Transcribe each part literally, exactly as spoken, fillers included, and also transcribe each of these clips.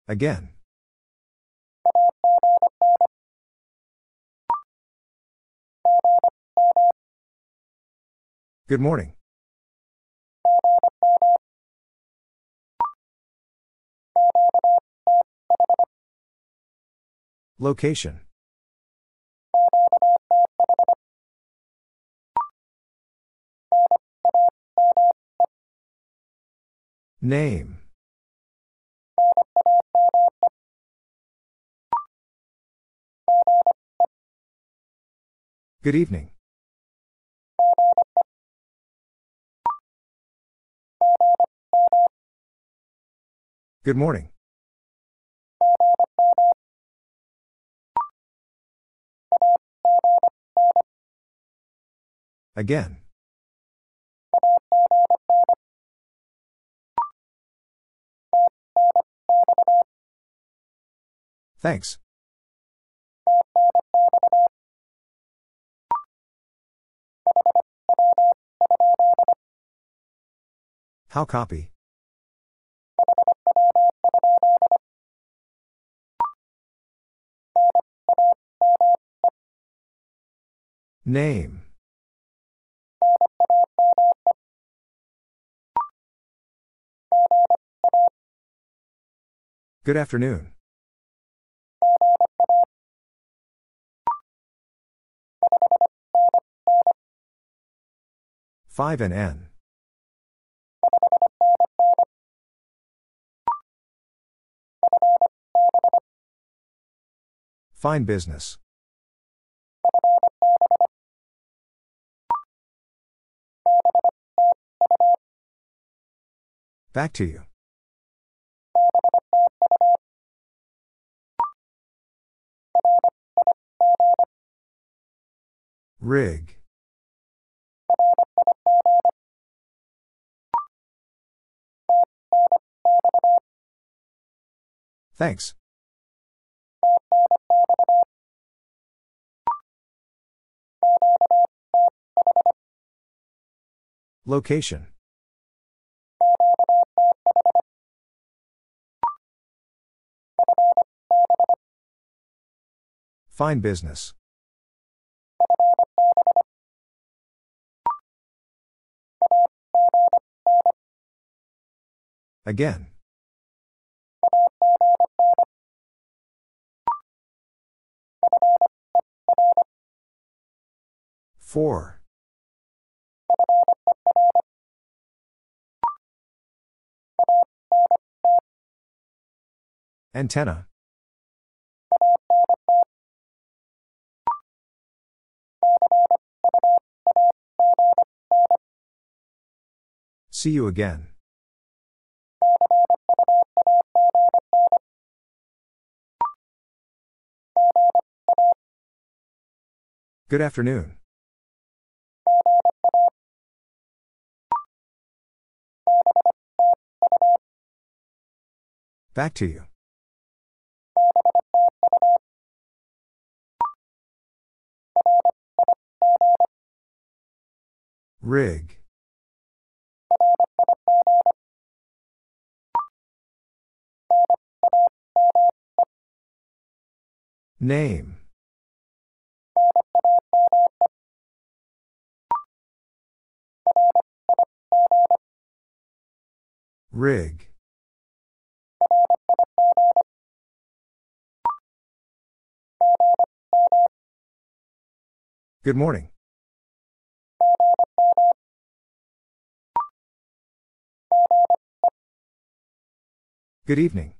Again. Good morning. Location. Name. Good evening. Good morning. Again. Thanks. How copy? Name. Good afternoon. five and N. Fine business. Back to you. Rig. Thanks. Location. Fine business. Again. Four. Antenna. See you again. Good afternoon. Back to you. Rig. Name. Rig. Good morning. Good evening.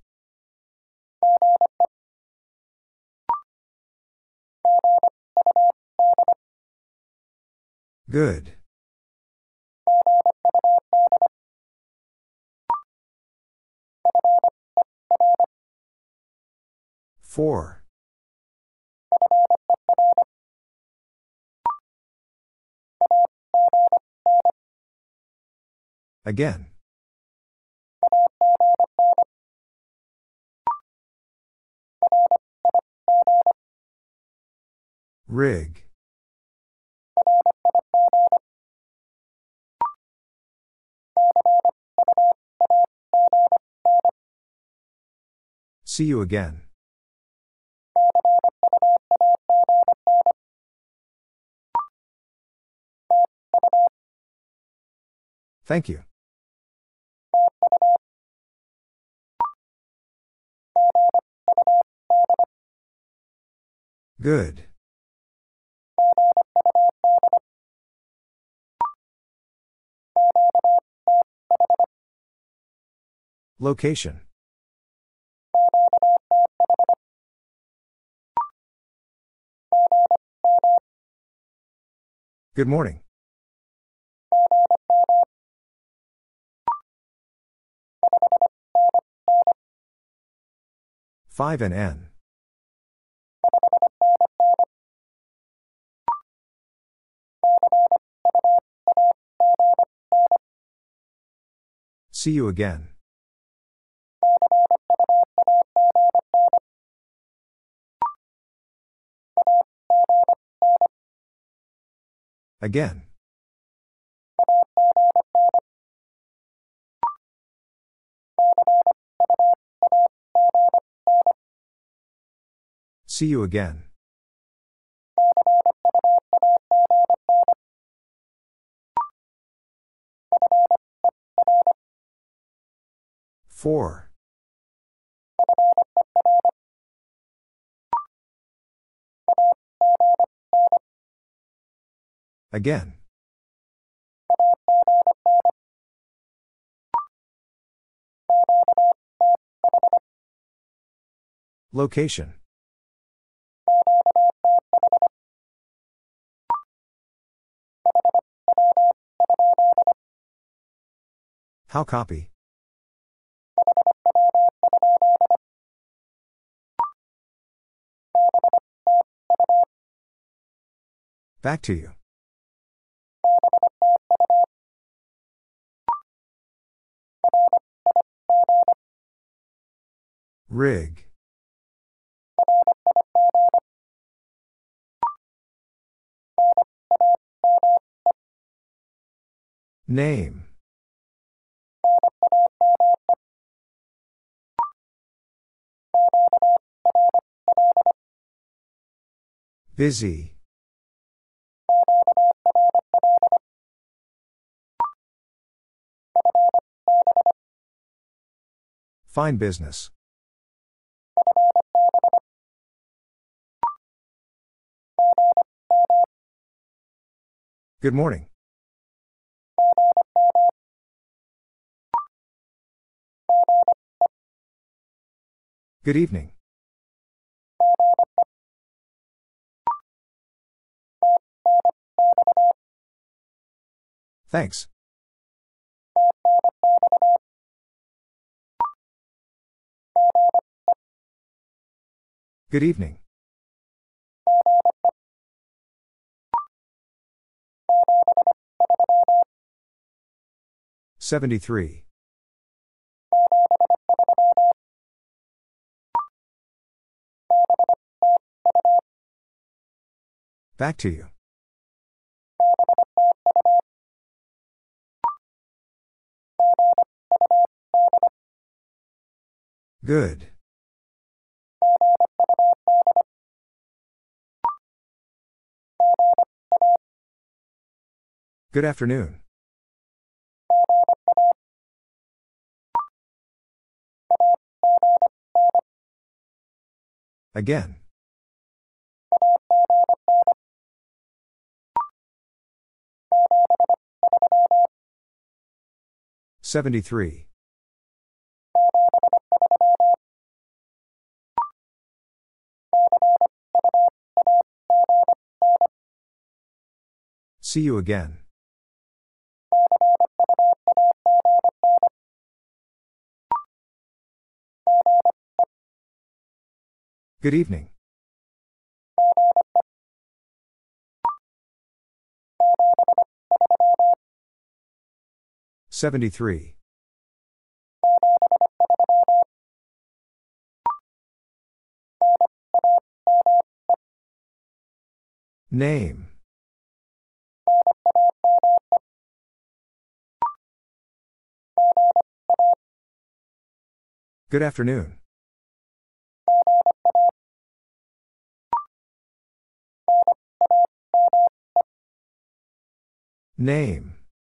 Good. Four. Again. Rig. See you again. Thank you. Good. Location. Good morning. five and N. See you again. Again. See you again. Four. Again. Location. How copy? Back to you. Rig. Name. Busy. Fine business. Good morning. Good evening. Thanks. Good evening. seventy-three. Back to you. Good. Good afternoon. Again. seventy-three. See you again. Good evening. seventy-three. Name. Good afternoon. Name.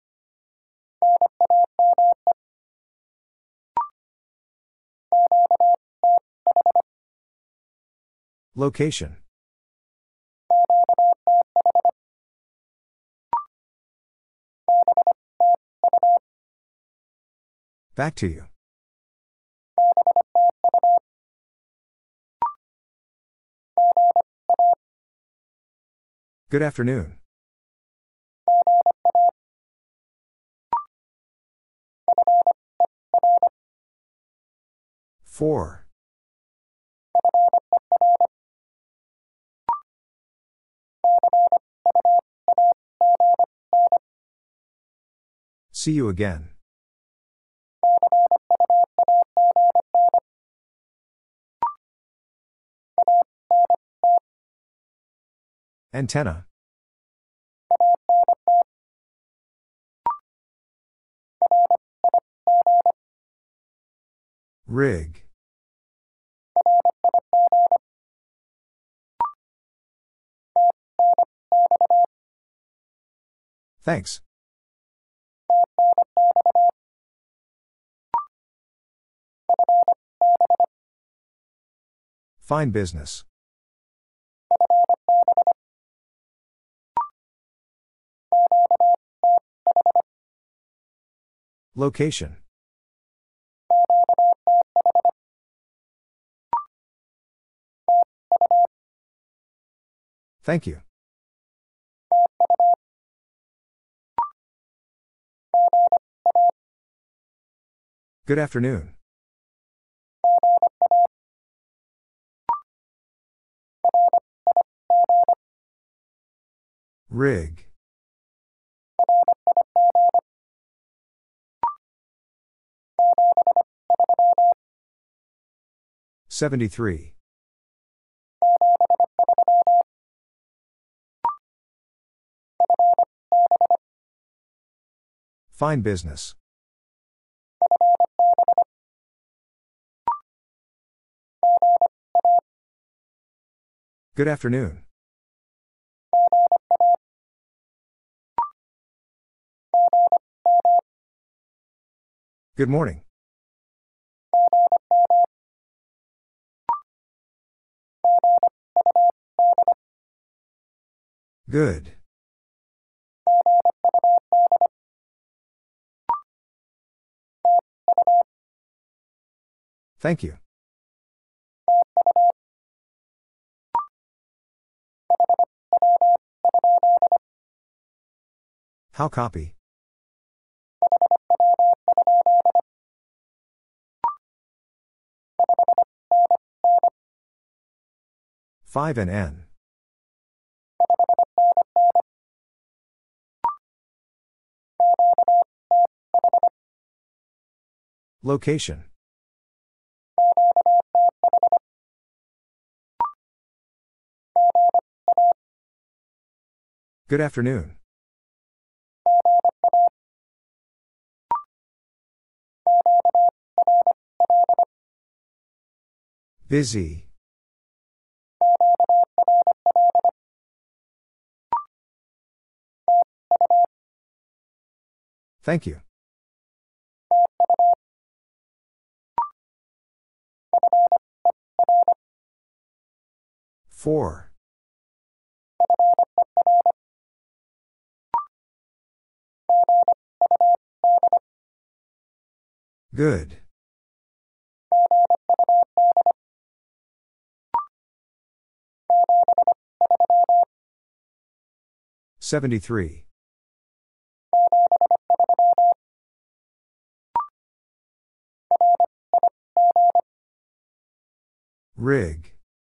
Location. Back to you. Good afternoon. Four. See you again. Antenna. Rig. Thanks. Fine business. Location. Thank you. Good afternoon. Rig. Seventy-three. Fine business. Good afternoon. Good morning. Good. Thank you. How copy? Five and N. Location. Good afternoon. Busy. Thank you. Four. Good. Seventy-three. Rig.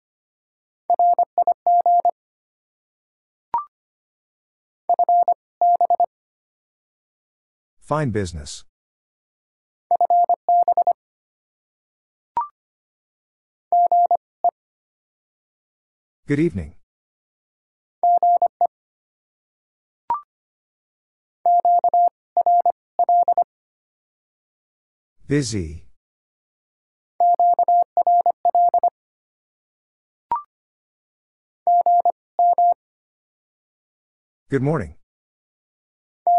Fine business. Good evening. Busy. Good morning.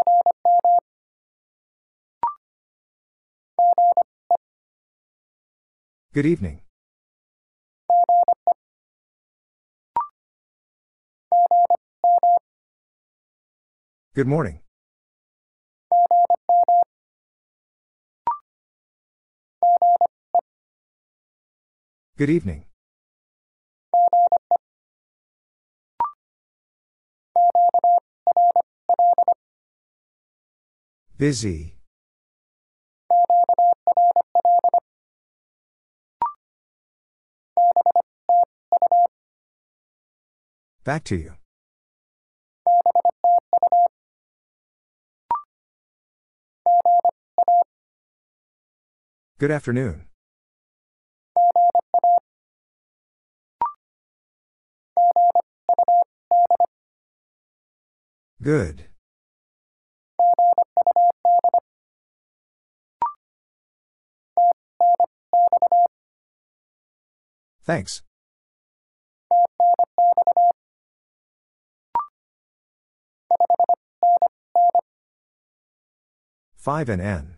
Good evening. Good morning. Good evening. Busy. Back to you. Good afternoon. Good. Thanks. five and N.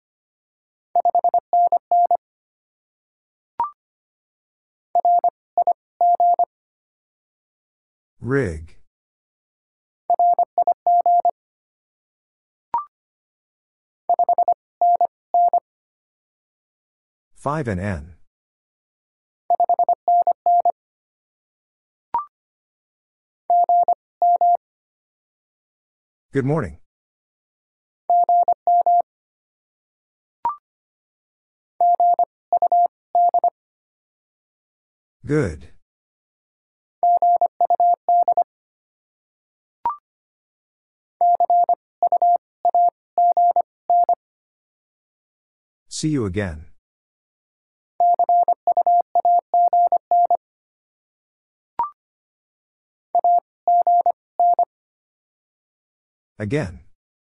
Rig. five and N. Good morning. Good. See you again. Again.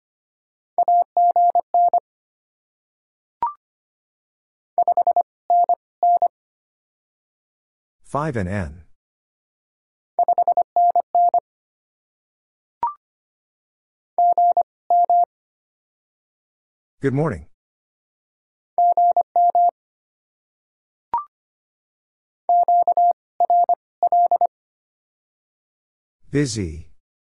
five and N. Good morning. Busy.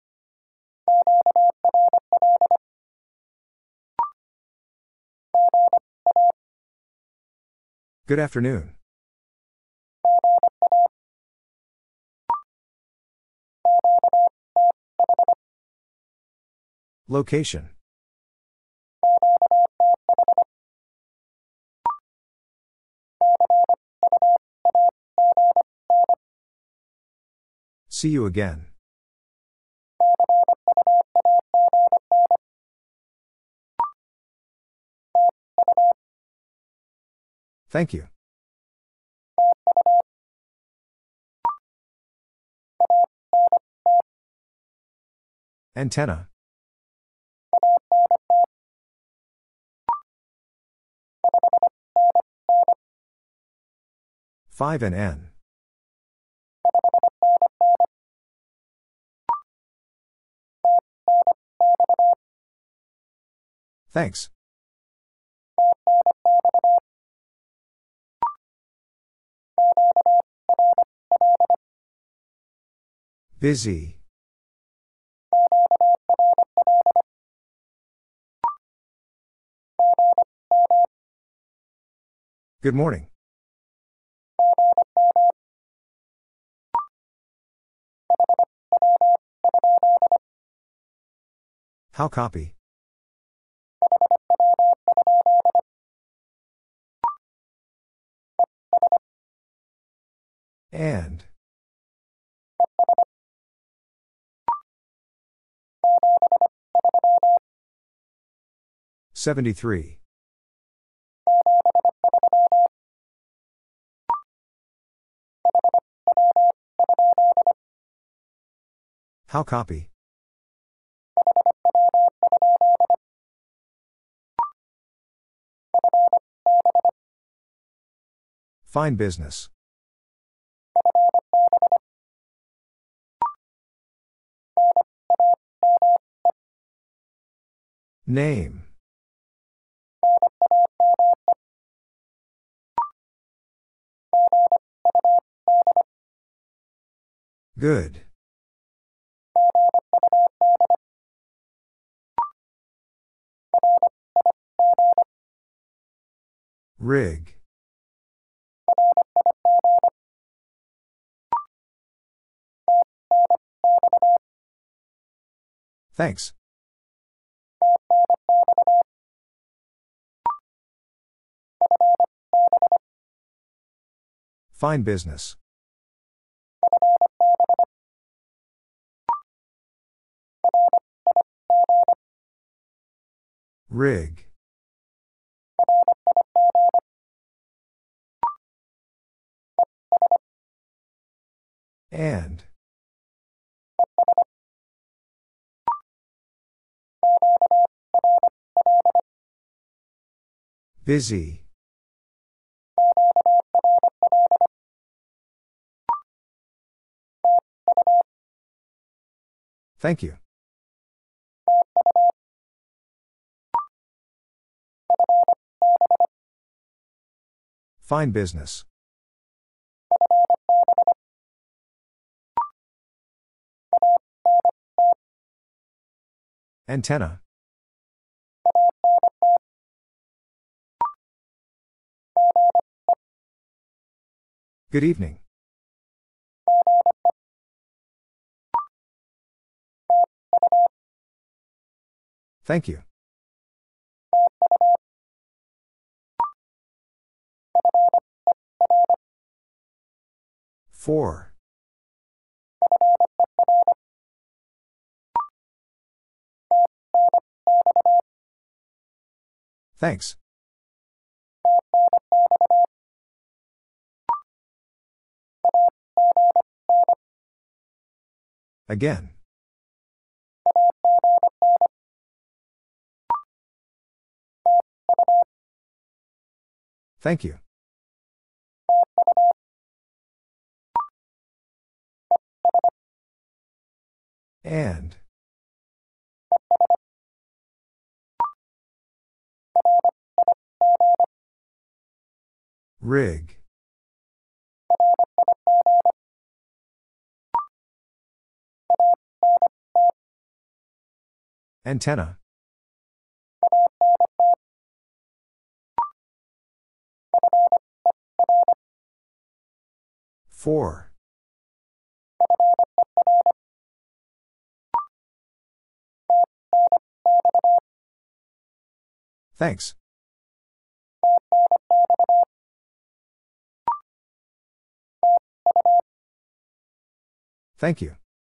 Good afternoon. Location. See you again. Thank you. Antenna. five and N. Thanks. Busy. Good morning. How copy? And. seventy-three. How copy? Fine business. Name. Good. Rig. Thanks. Fine business. Rig. And. Busy. Thank you. Fine business. Antenna. Good evening. Thank you. Four. Thanks. Again. Thank you. And. Rig. Antenna. Four. Thanks. Thank you.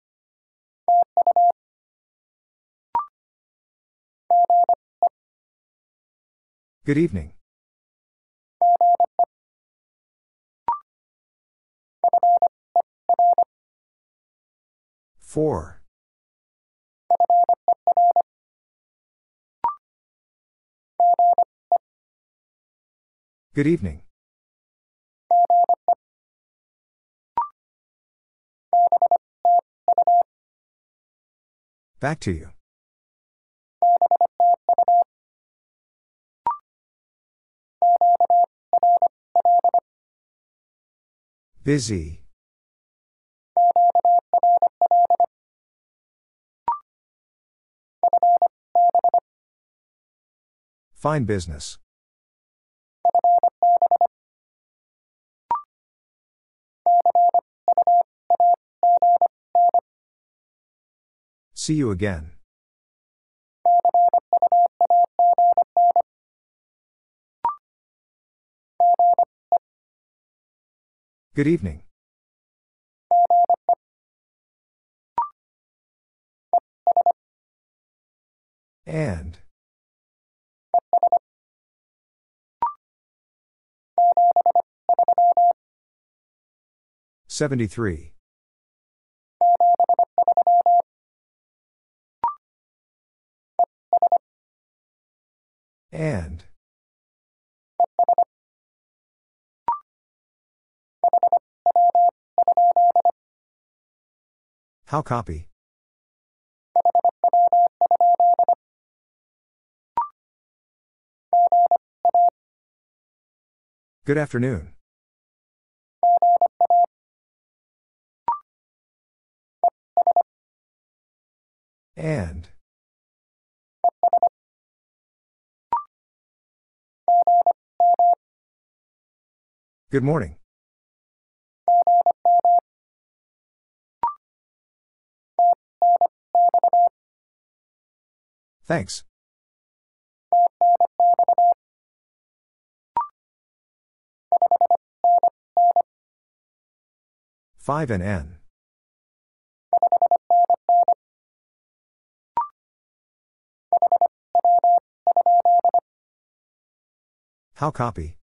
Good evening. Four. Good evening. Back to you. Busy. Fine business. See you again. Good evening. And. Seventy-three. And. How copy? Good afternoon. And. Good morning. Thanks. five and N. How copy?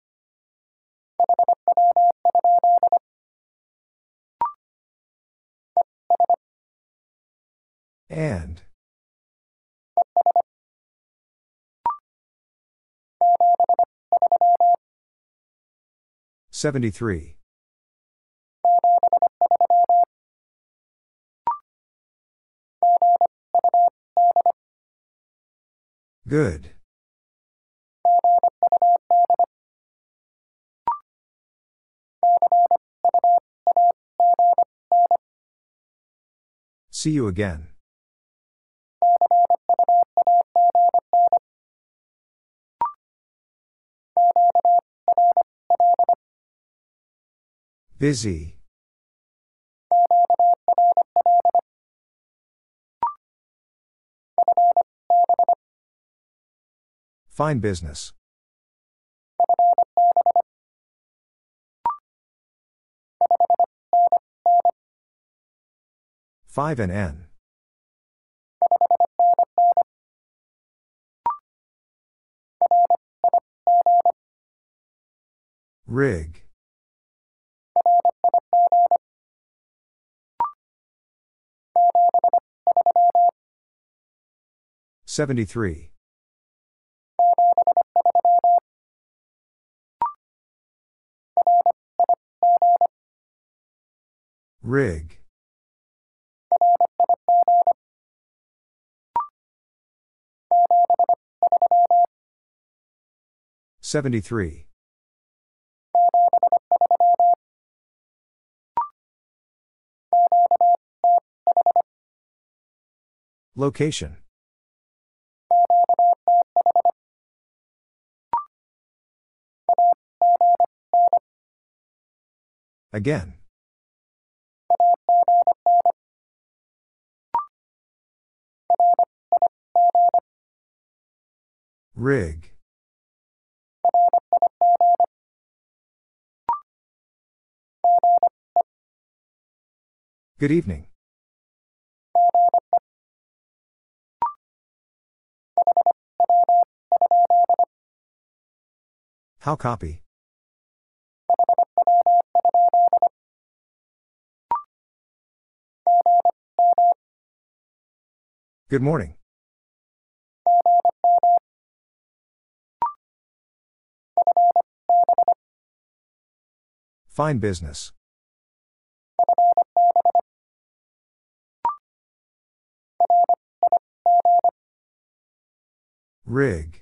And. seventy-three. Good. See you again. Busy. Fine business. five and N. Rig. seventy-three. Rig. seventy-three. Location. Again. Rig. Good evening. How copy? Good morning. Fine business. Rig.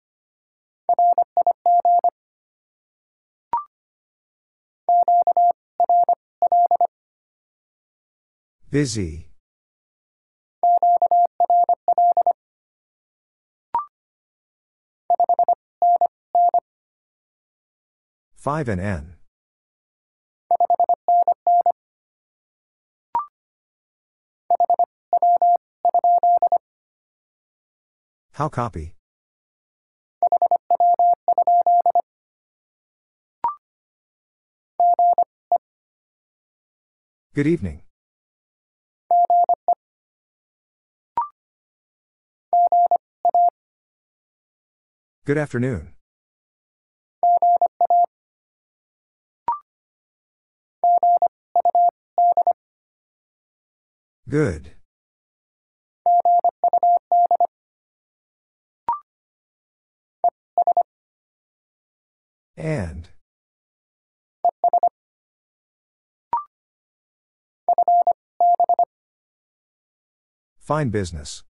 Busy. five and N. How copy? Good evening. Good afternoon. Good. And. Fine business.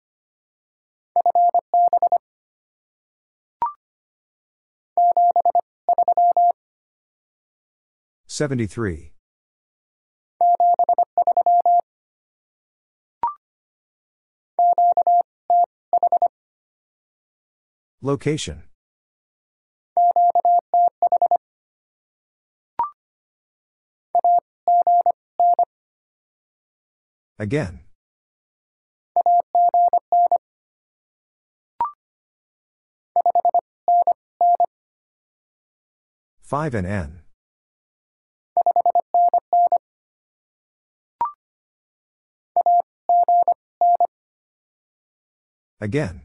seventy-three. Location. Again. five and N. Again.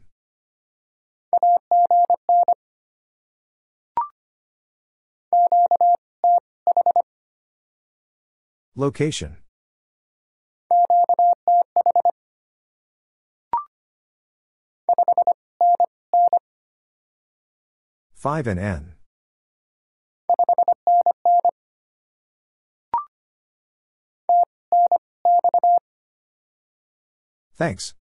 Location. five and N. Thanks.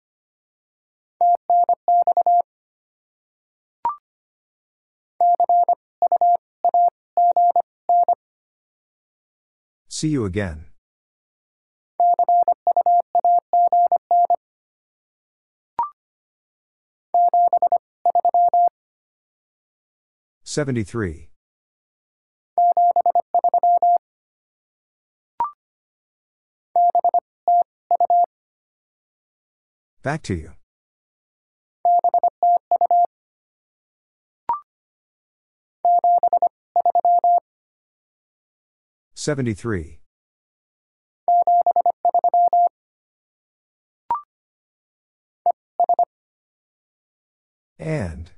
See you again. seventy-three. Back to you. seventy-three. And.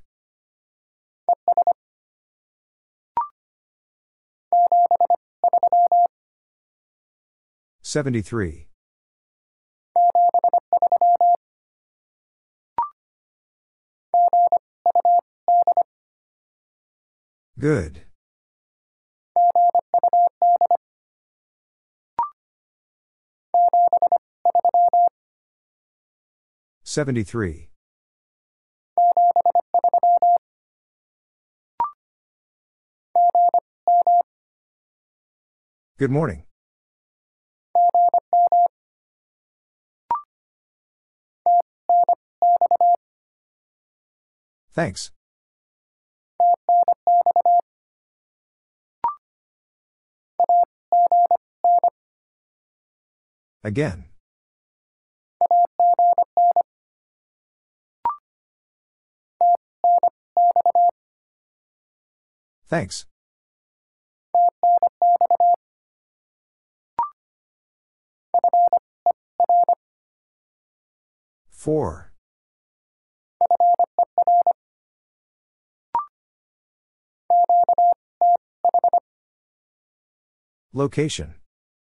seventy-three. Good. seventy-three. Good morning. Thanks. Again. Thanks. Four. Location.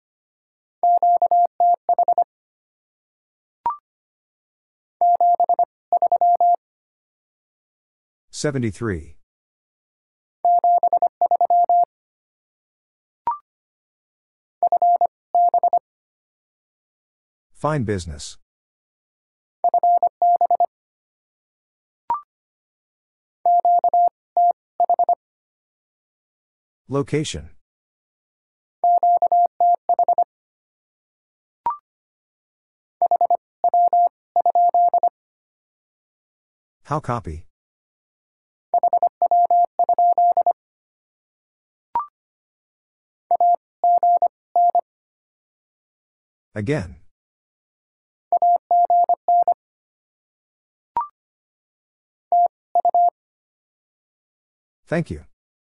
seventy-three. Fine business. Location. How copy? Again. Thank you.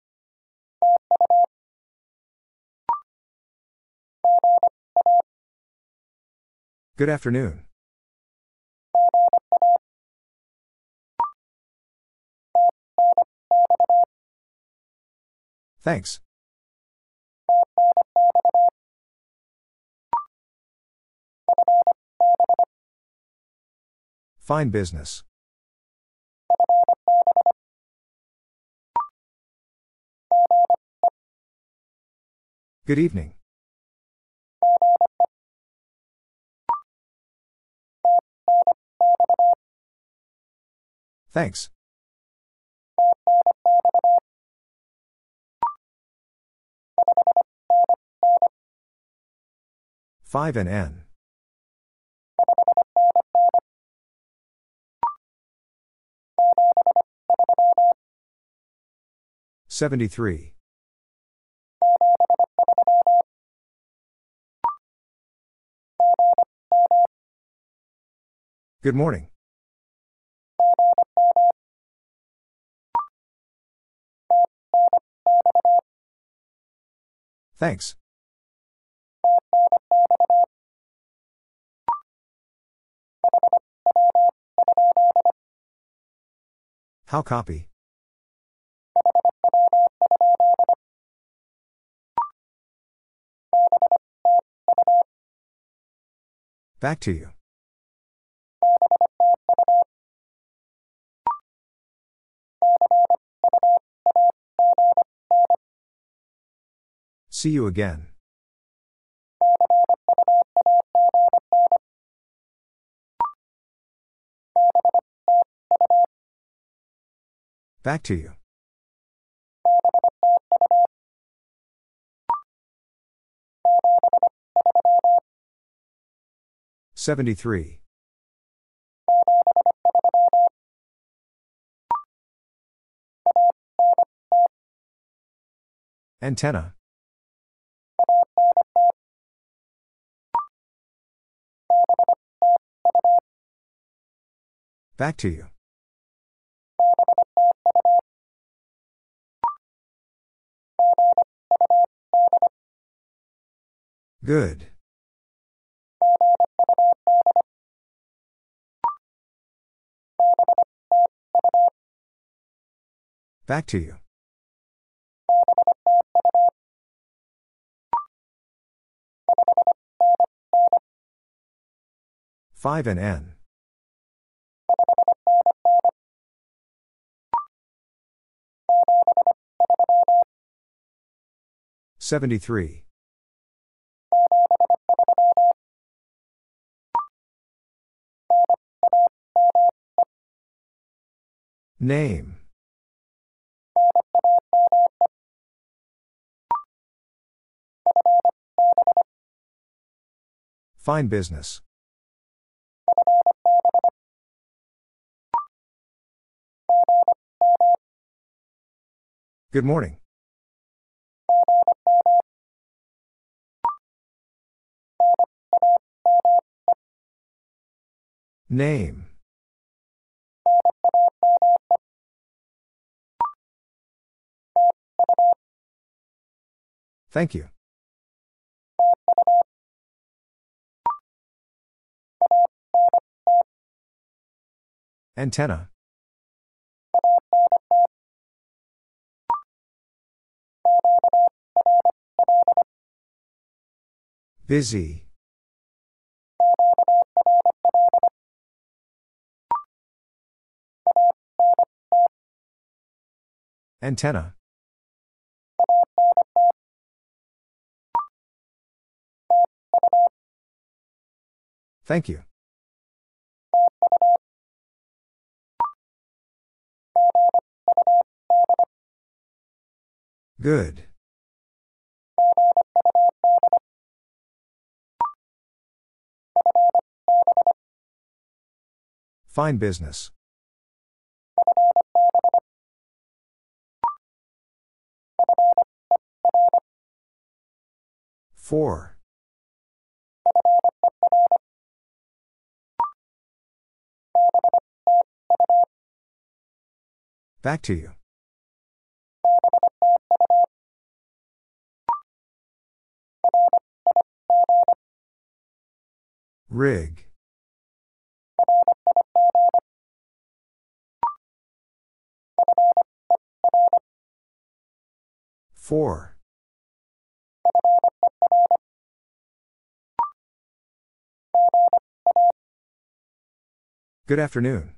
Good afternoon. Thanks. Fine business. Good evening. Thanks. five and N. seventy-three. Good morning. Thanks. How copy? Back to you. See you again. Back to you. seventy-three. Antenna. Back to you. Good. Back to you. five and N. seventy-three. Name. Fine business. Good morning. Name. Thank you. Antenna. Busy. Antenna. Thank you. Good. Fine business. Four. Back to you. Rig. Four. Good afternoon.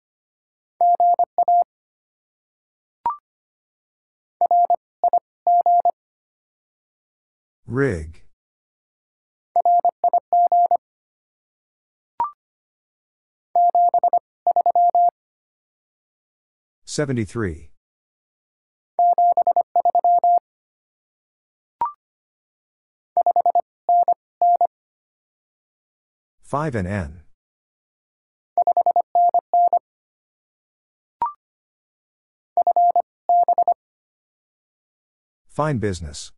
Rig. seventy-three. five and N. Fine business.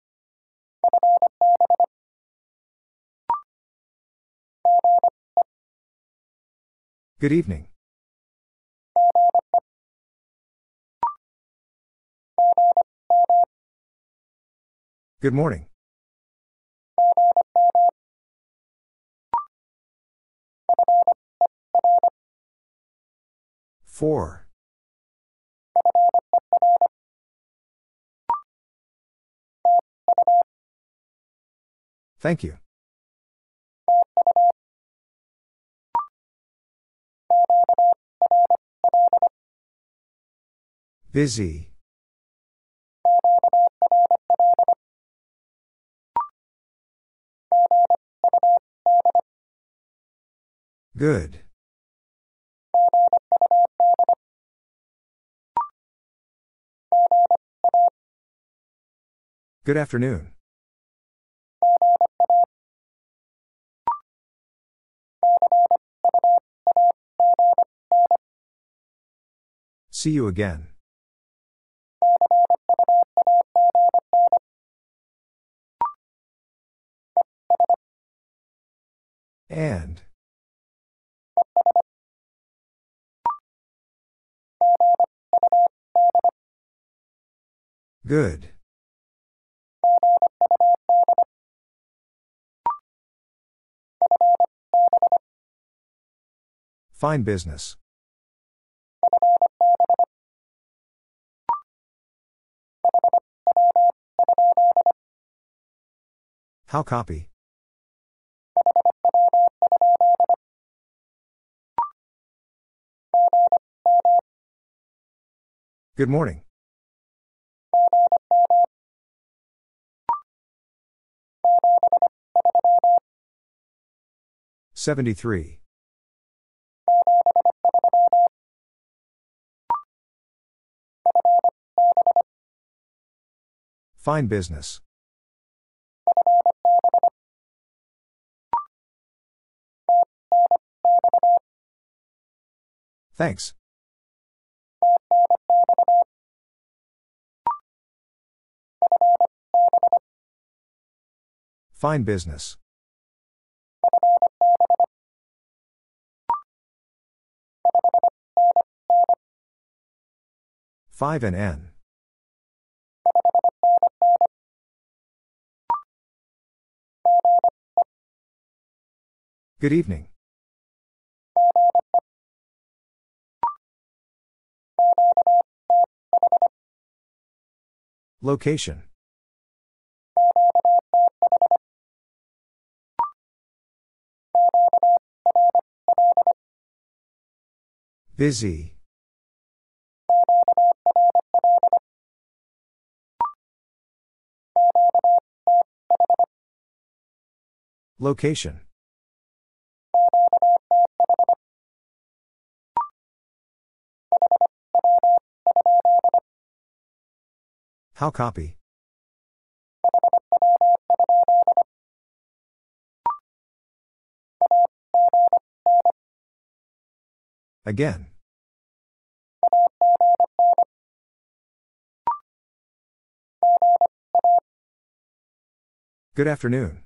Good evening. Good morning. Four. Thank you. Busy. Good. Good afternoon. See you again. And. Good. Fine business. How copy? Good morning. Seventy-three. Fine business. Thanks. Fine business. Five and N. Good evening. Location. Busy. Location. How copy? Again. Good afternoon.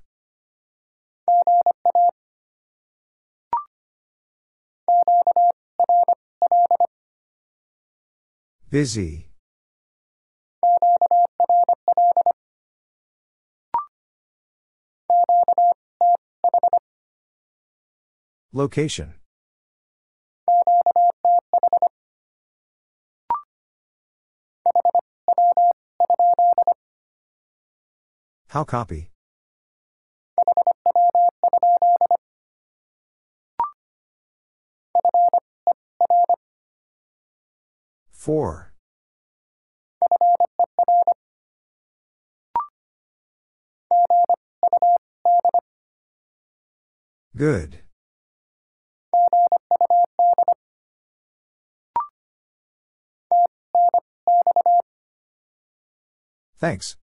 Busy. Location. How copy? Four. Good. Thanks.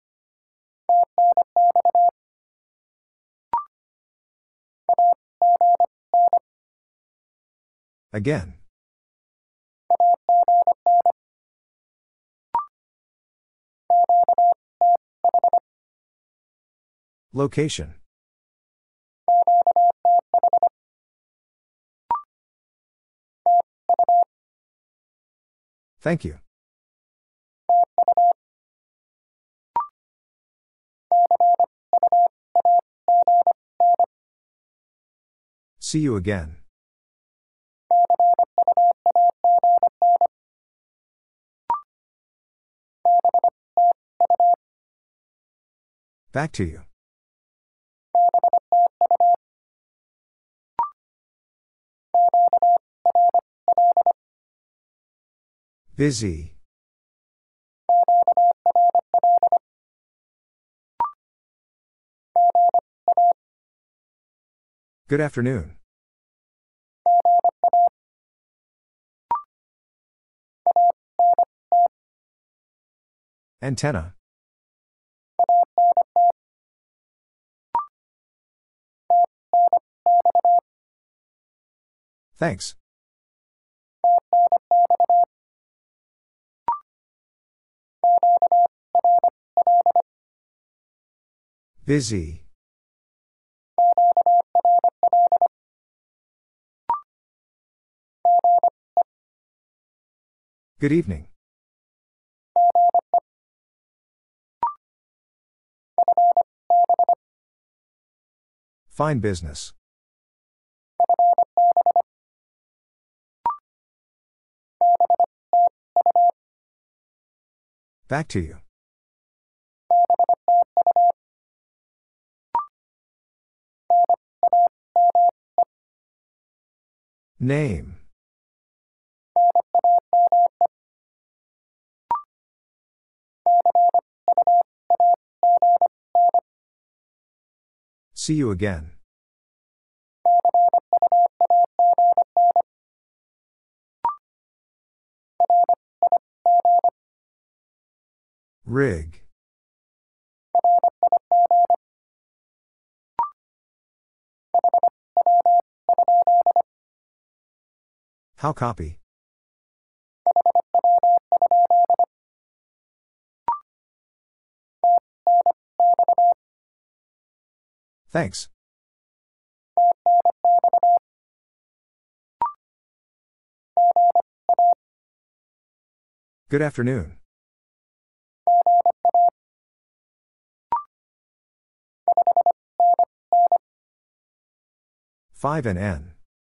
Again. Location. Thank you. See you again. Back to you. Busy. Good afternoon. Antenna. Thanks. Busy. Good evening. Fine business. Back to you. Name. See you again. Rig. How copy? Thanks. Good afternoon. five and N.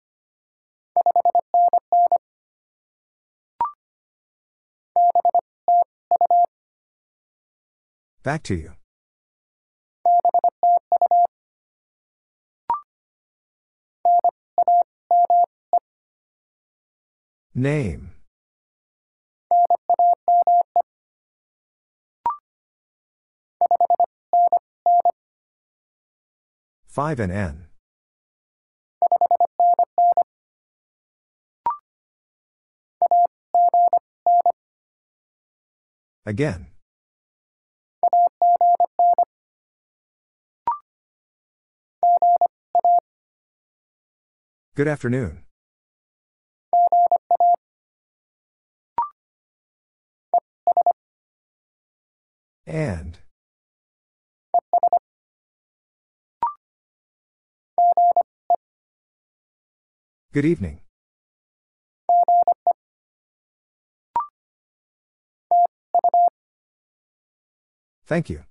Back to you. Name. five and N. Again. Good afternoon. And. Good evening. Thank you.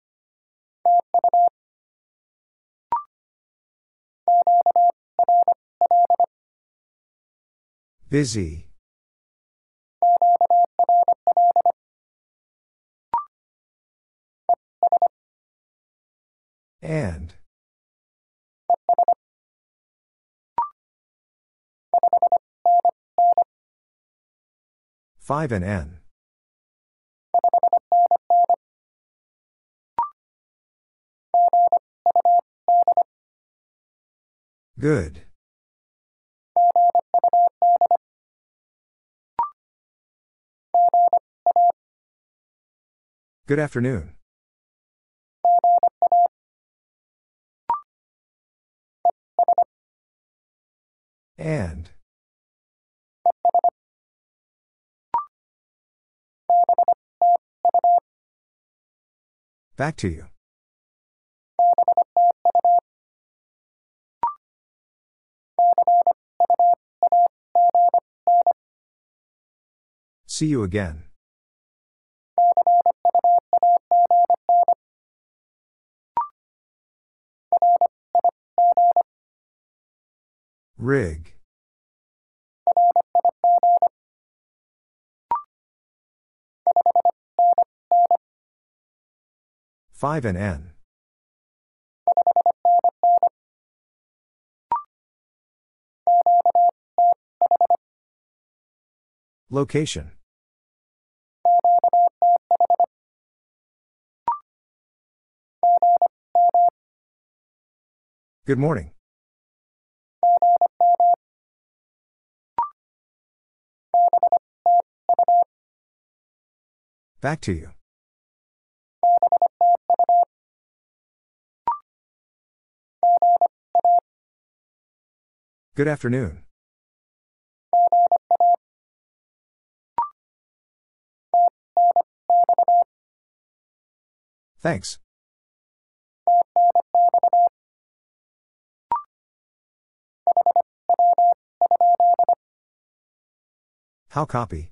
Busy. And. five and N. Good. Good afternoon. And. Back to you. See you again. Rig. Five and N. Location. Good morning. Back to you. Good afternoon. Thanks. How copy?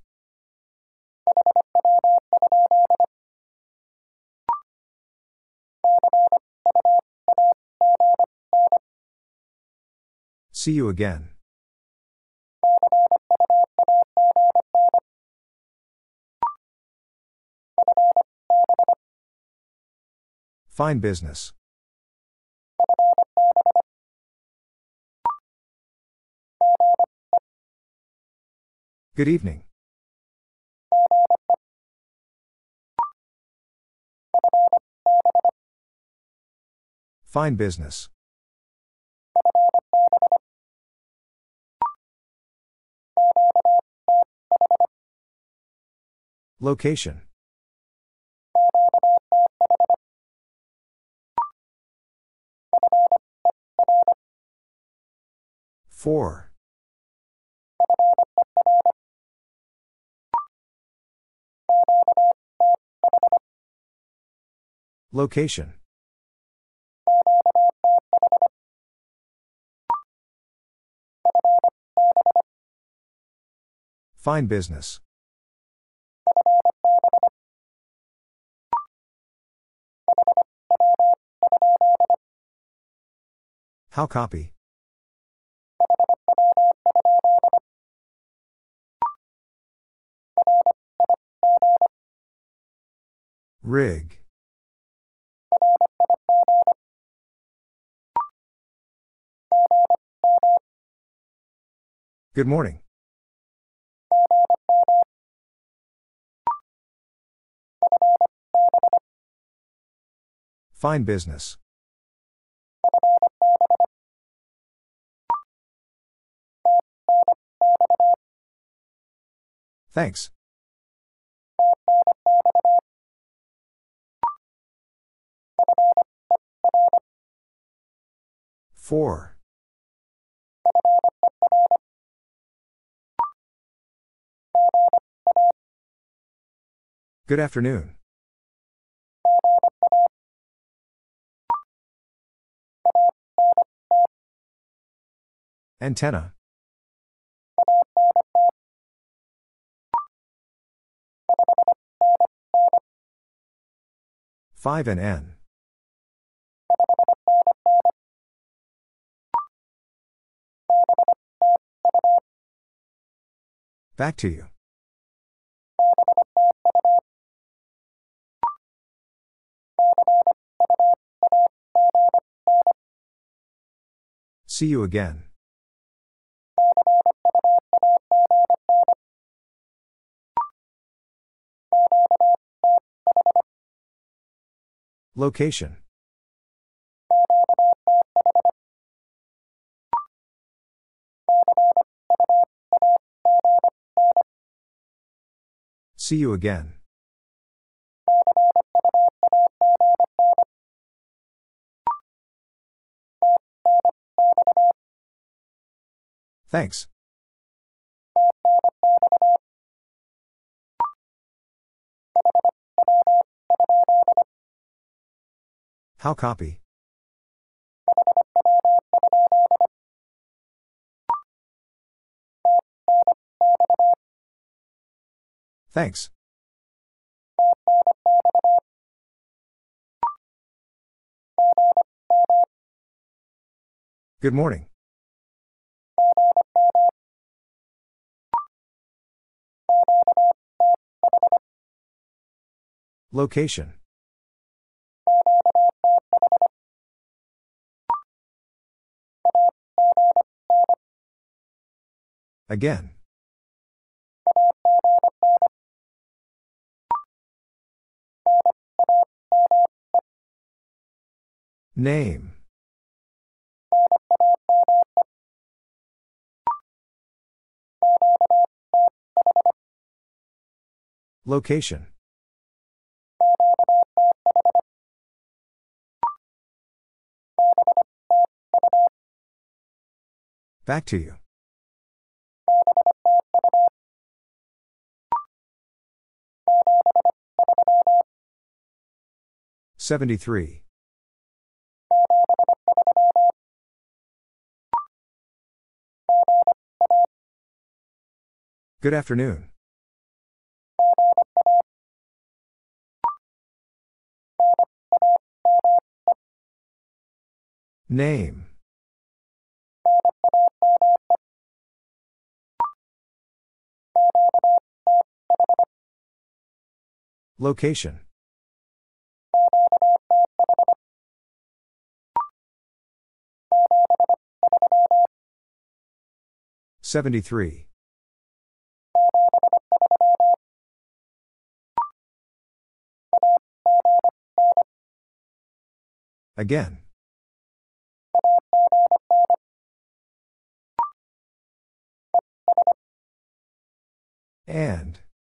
See you again. Fine business. Good evening. Fine business. Location. Four. Location. Fine business. How copy? Rig. Good morning. Fine business. Thanks. Four. Good afternoon. Antenna. Five and N. Back to you. See you again. Location. See you again. Thanks. How copy? Thanks. Good morning. Location. Again. Name. Location. Back to you. seventy-three. Good afternoon. Name. Location. seventy-three. Again. And.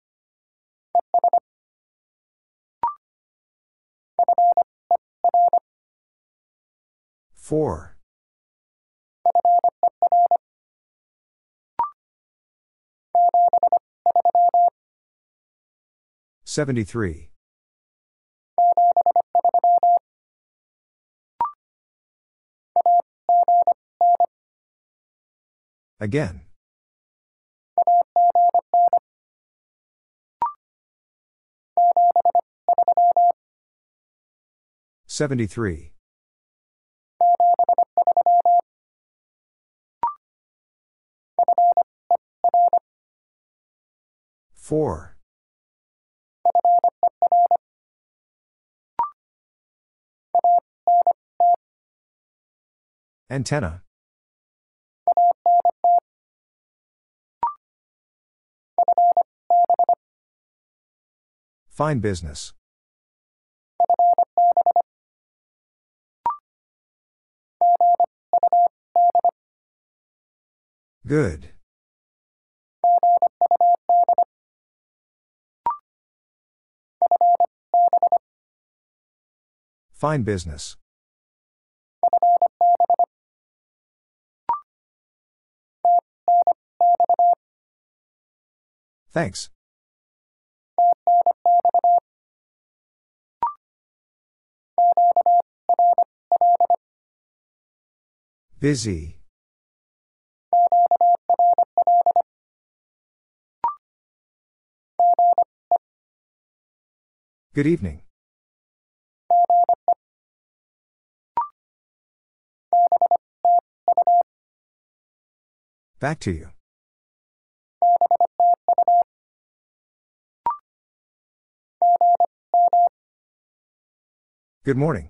Four. seventy-three. Again. seventy-three. Four. Antenna. Fine business. Good. Fine business. Thanks. Busy. Good evening. Back to you. Good morning.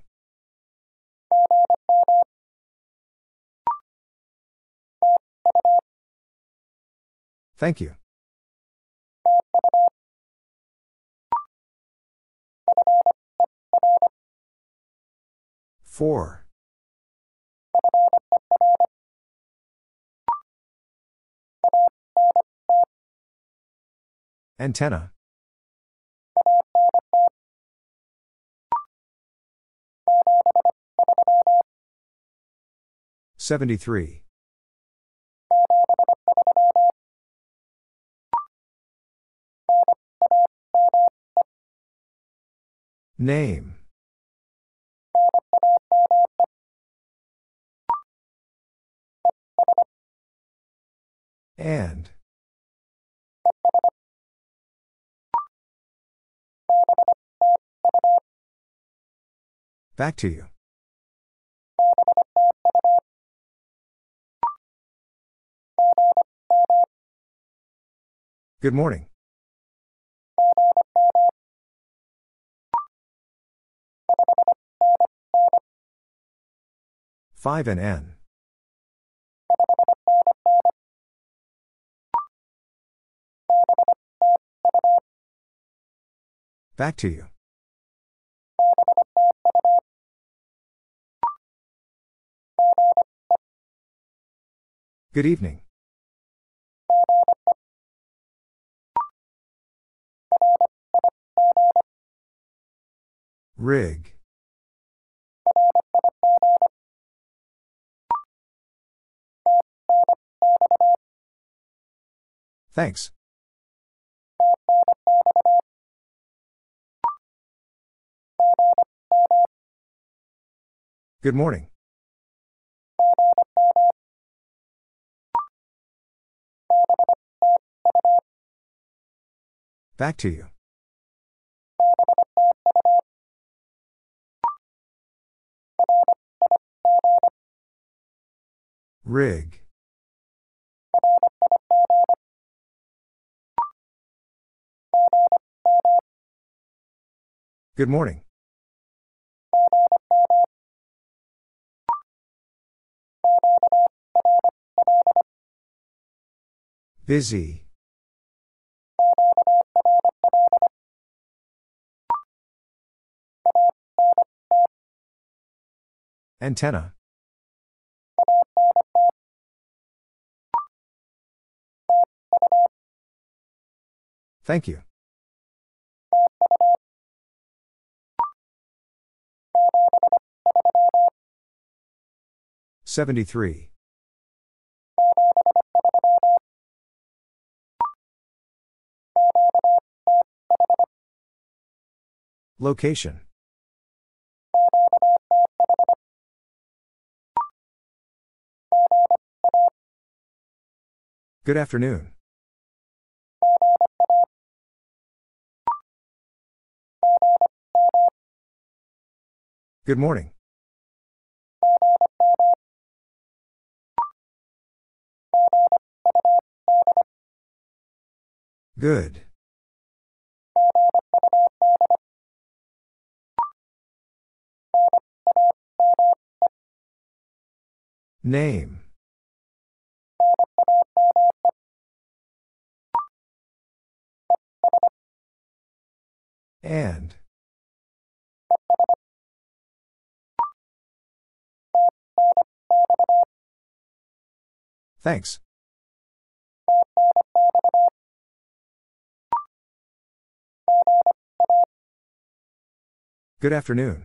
Thank you. Four. Antenna. seventy-three. Name. And. Back to you. Good morning. five and N. Back to you. Good evening. Rig. Thanks. Good morning. Back to you. Rig. Good morning. Busy. Antenna. Thank you. seventy-three. Location. Good afternoon. Good morning. Good. Name. And. Thanks. Good afternoon.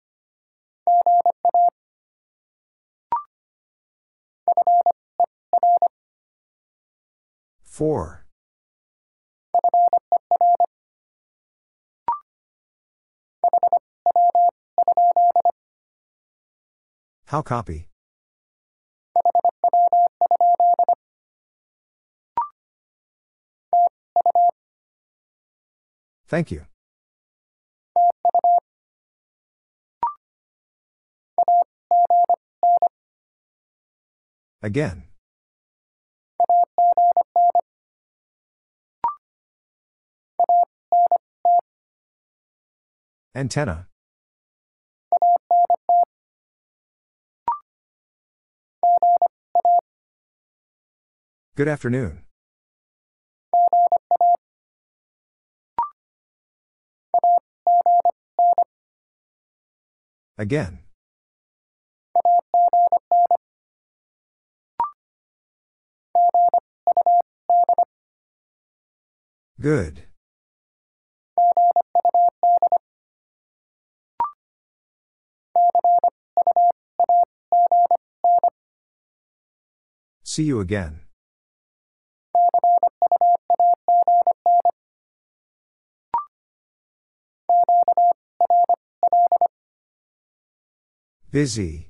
Four. How copy? Thank you. Again. Antenna. Good afternoon. Again. Good. See you again. Busy.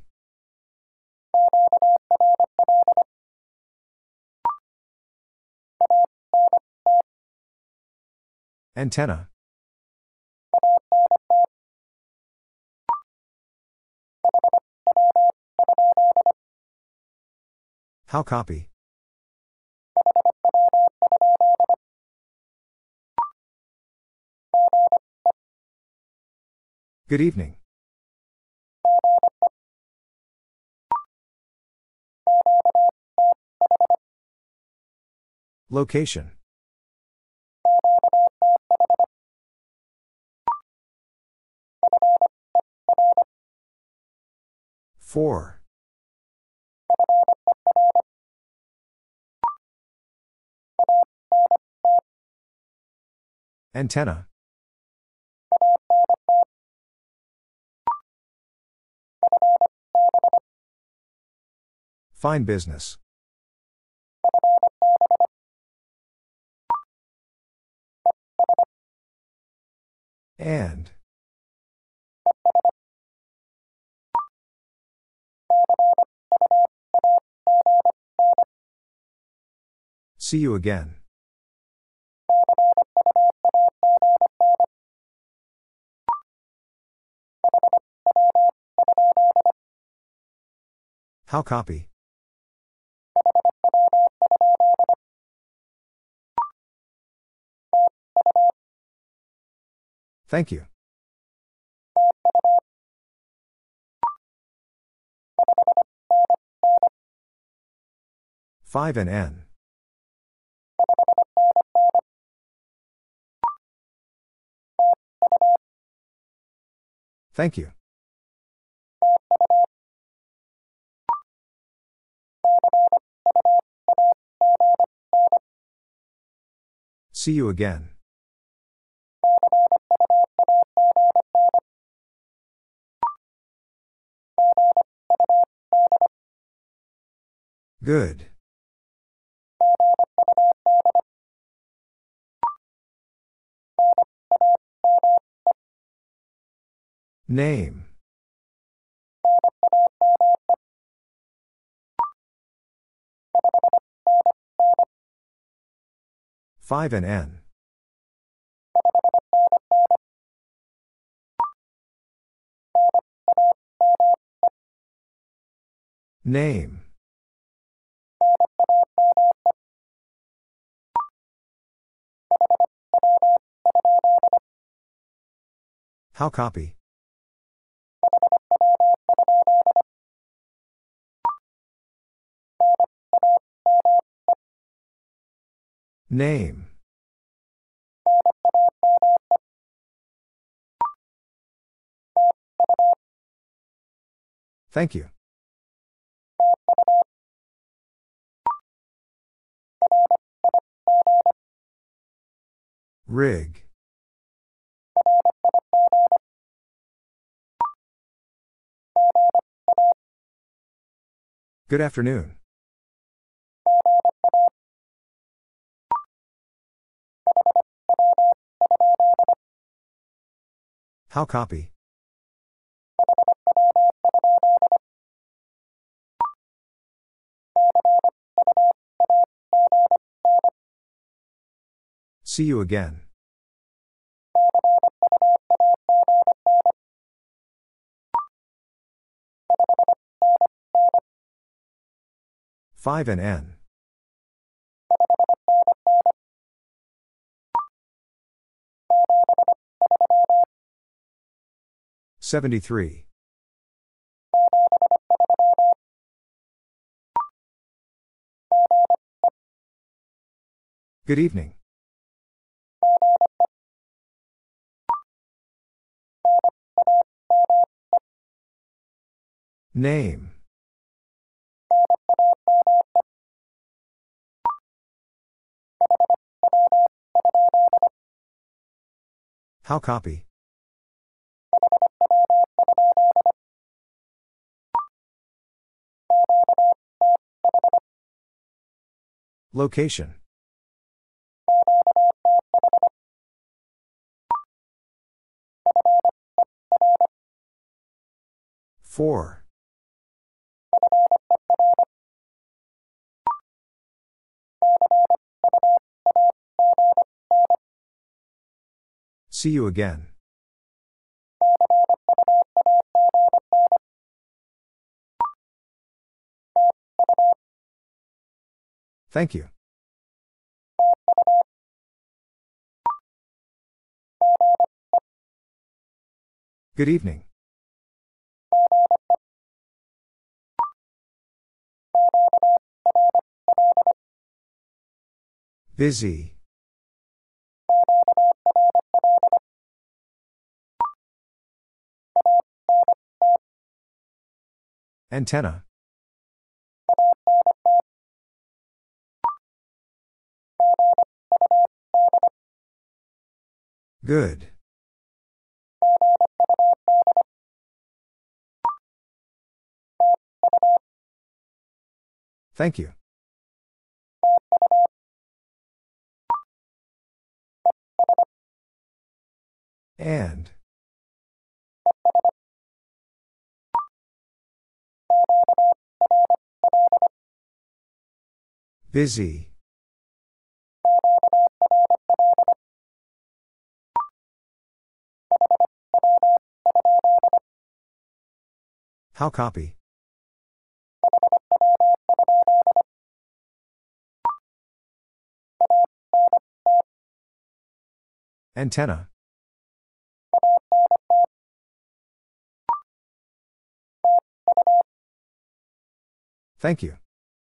Antenna. How copy? Good evening. Location. Four. Antenna. Fine business. And. See you again. How copy? Thank you. Five and N. Thank you. See you again. Good. Name. Five and N. Name. How copy? Name. Thank you. Rig. Good afternoon. How copy? See you again. Five and N. Seventy-three. Good evening. Name. How copy? Location. Four. See you again. Thank you. Good evening. Busy. Antenna. Good. Thank you. And. Busy. How copy? Antenna. Thank you.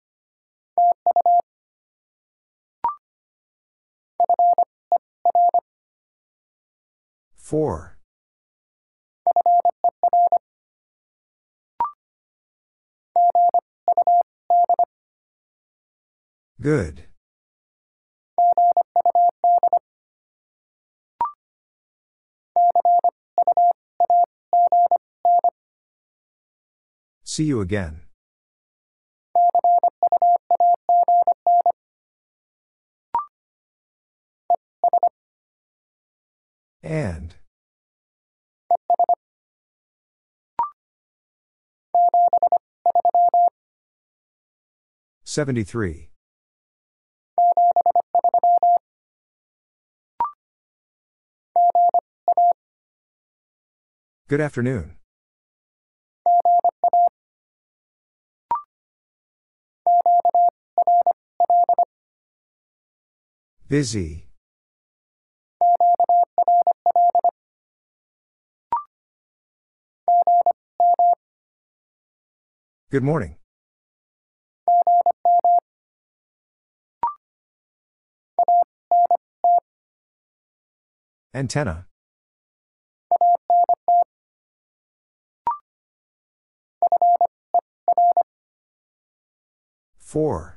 Four. Good. See you again. And. Seventy-three. Good afternoon. Busy. Good morning. Antenna. Four.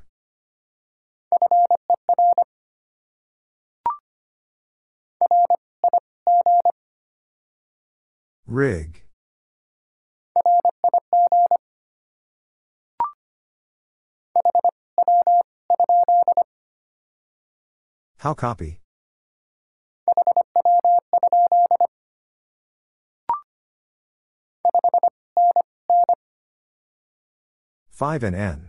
Rig. How copy? Five and N.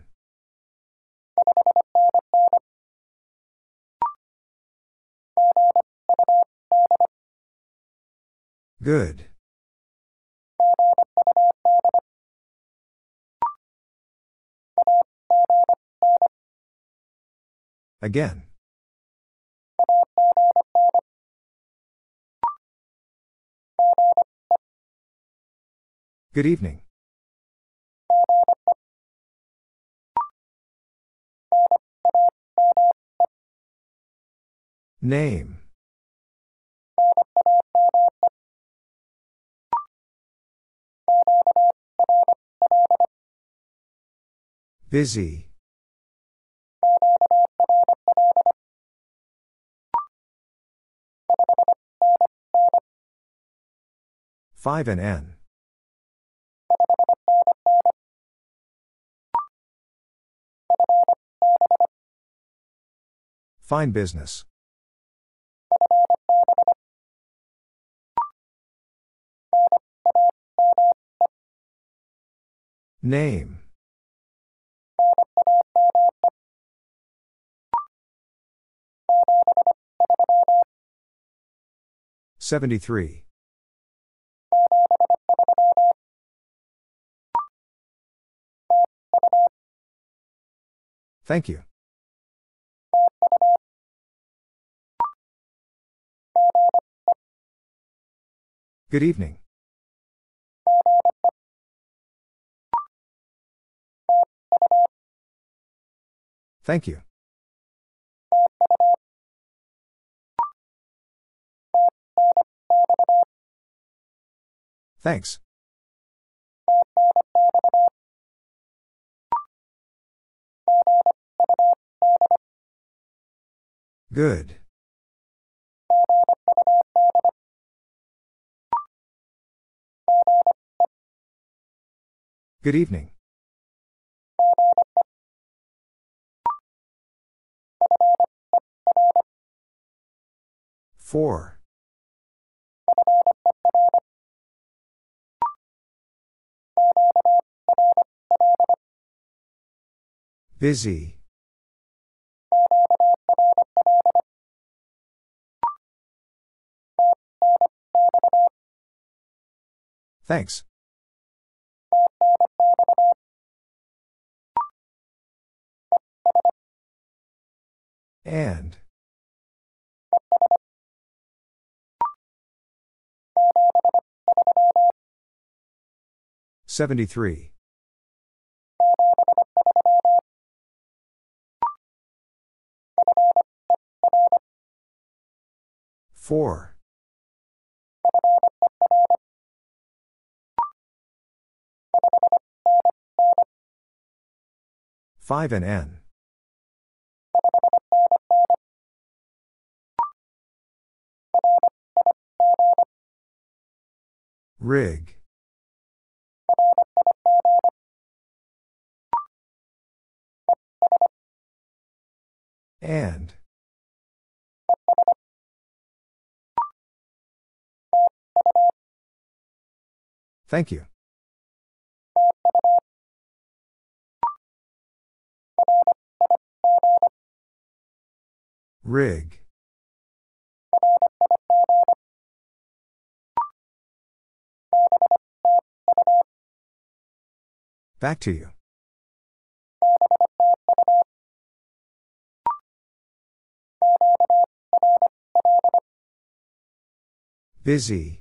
Good. Again. Good evening. Name. Busy. Five and N. Fine business. Name. Seventy-three. Thank you. Good evening. Thank you. Thanks. Good. Good evening. Four. Busy. Thanks. And. Seventy-three. Four. Five and N. Rig. And. Thank you. Rig. Back to you. Busy.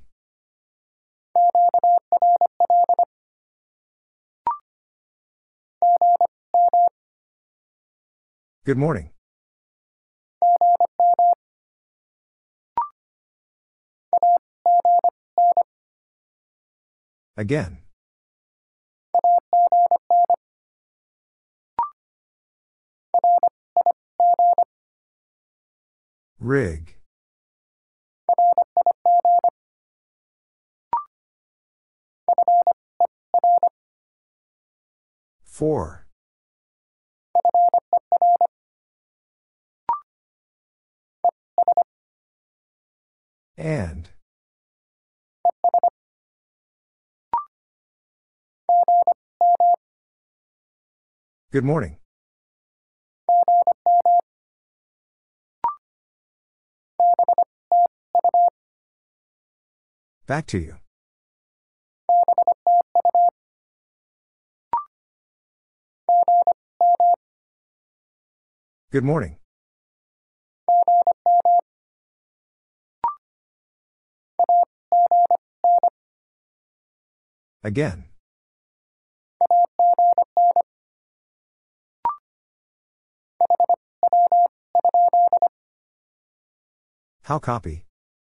Good morning. Again. Rig. Four. And. Good morning. Back to you. Good morning. Again. How copy?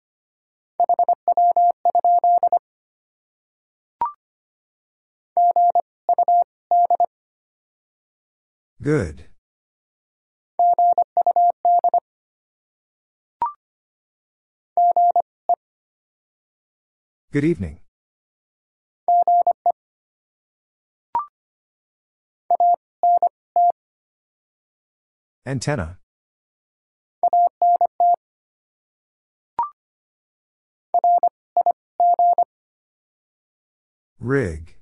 Good. Good evening. Antenna. Rig.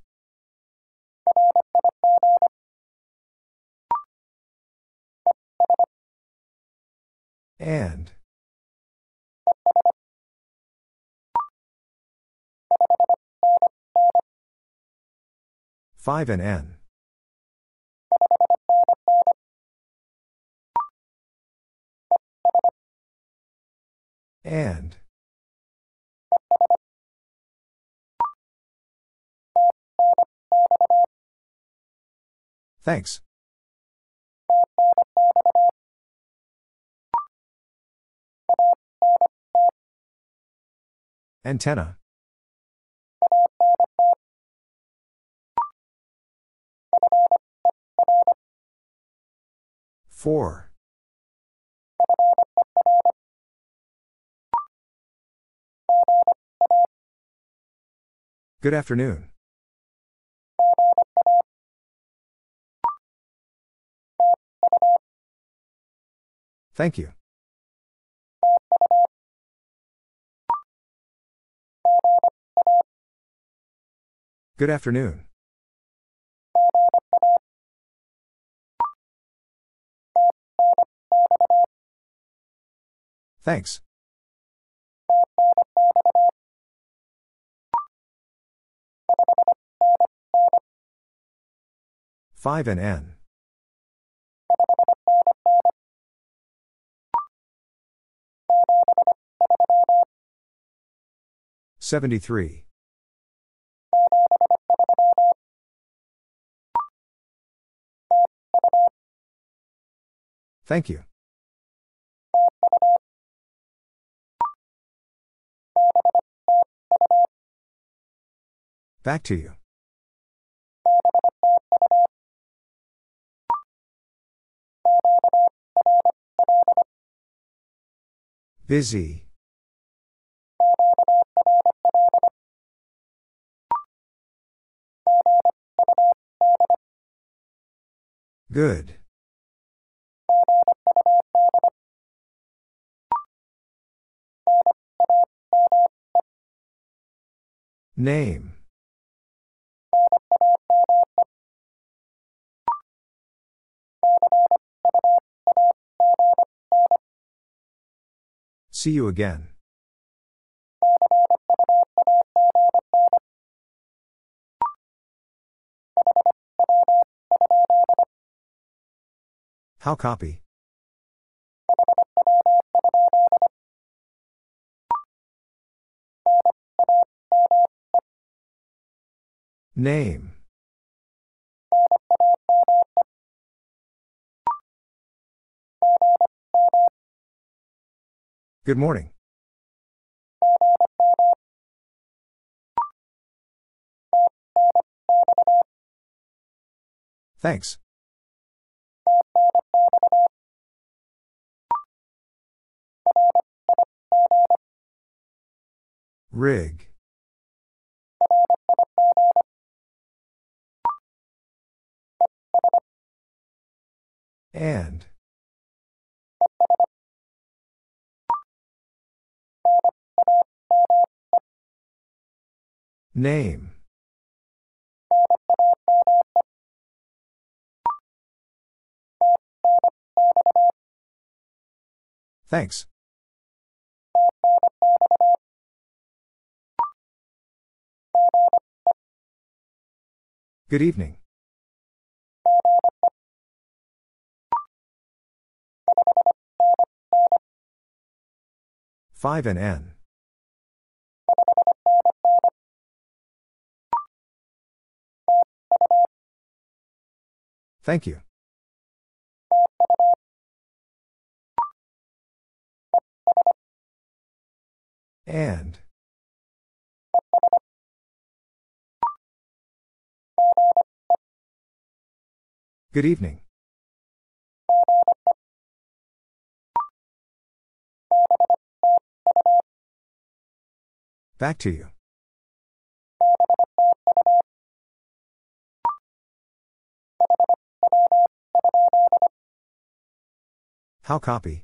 And. Five and N. And. Thanks. Antenna. Four. Good afternoon. Thank you. Good afternoon. Thanks. Five and N. Seventy-three. Thank you. Back to you. Busy. Good. Name. See you again. How copy? Name. Good morning. Thanks. Rig. And. Name. Thanks. Good evening. Five and N. Thank you. And. Good evening. Back to you. How copy?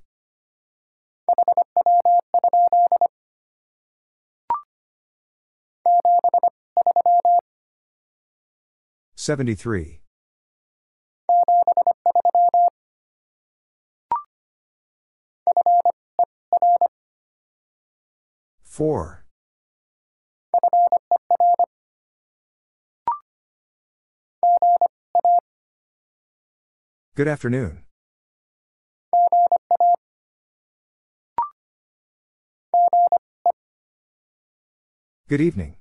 Seventy-three. Four. Good afternoon. Good evening.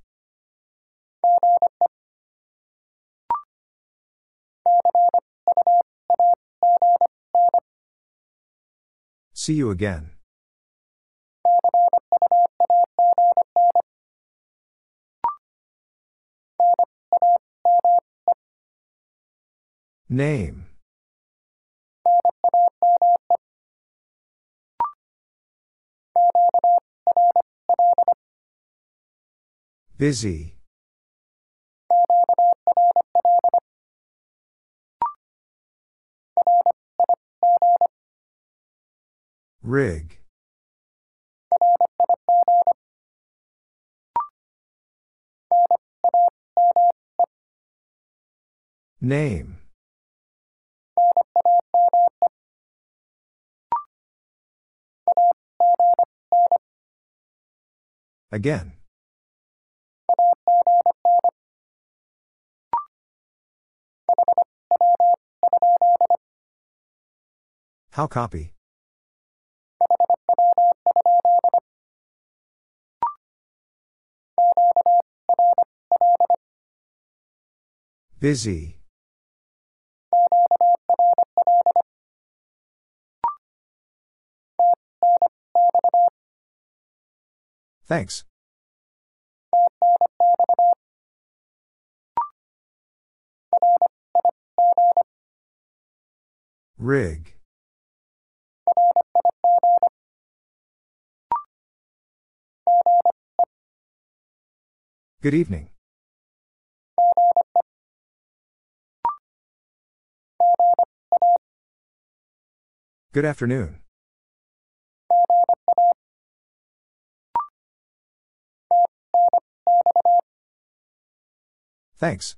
See you again. Name. Busy. Rig. Name. Again. How copy? Busy. Thanks. Rig. Good evening. Good afternoon. Thanks.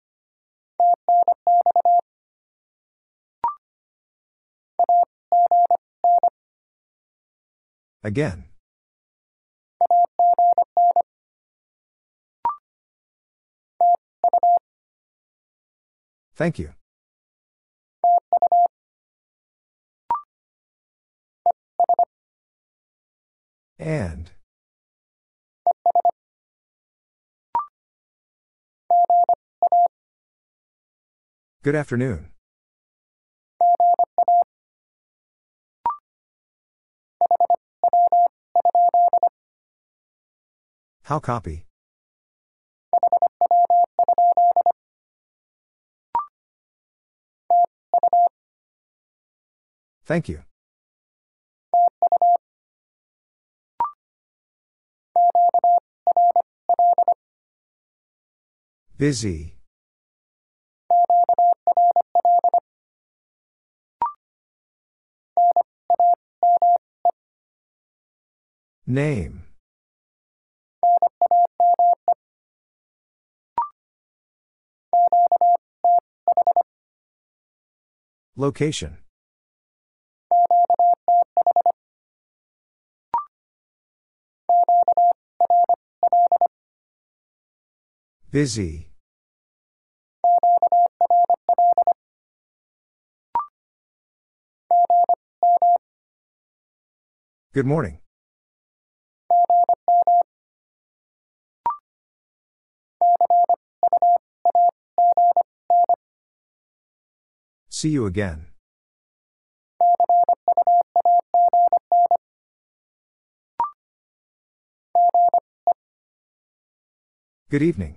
Again. Thank you. And. Good afternoon. How copy? Thank you. Busy. Name. Location. Busy. Good morning. See you again. Good evening.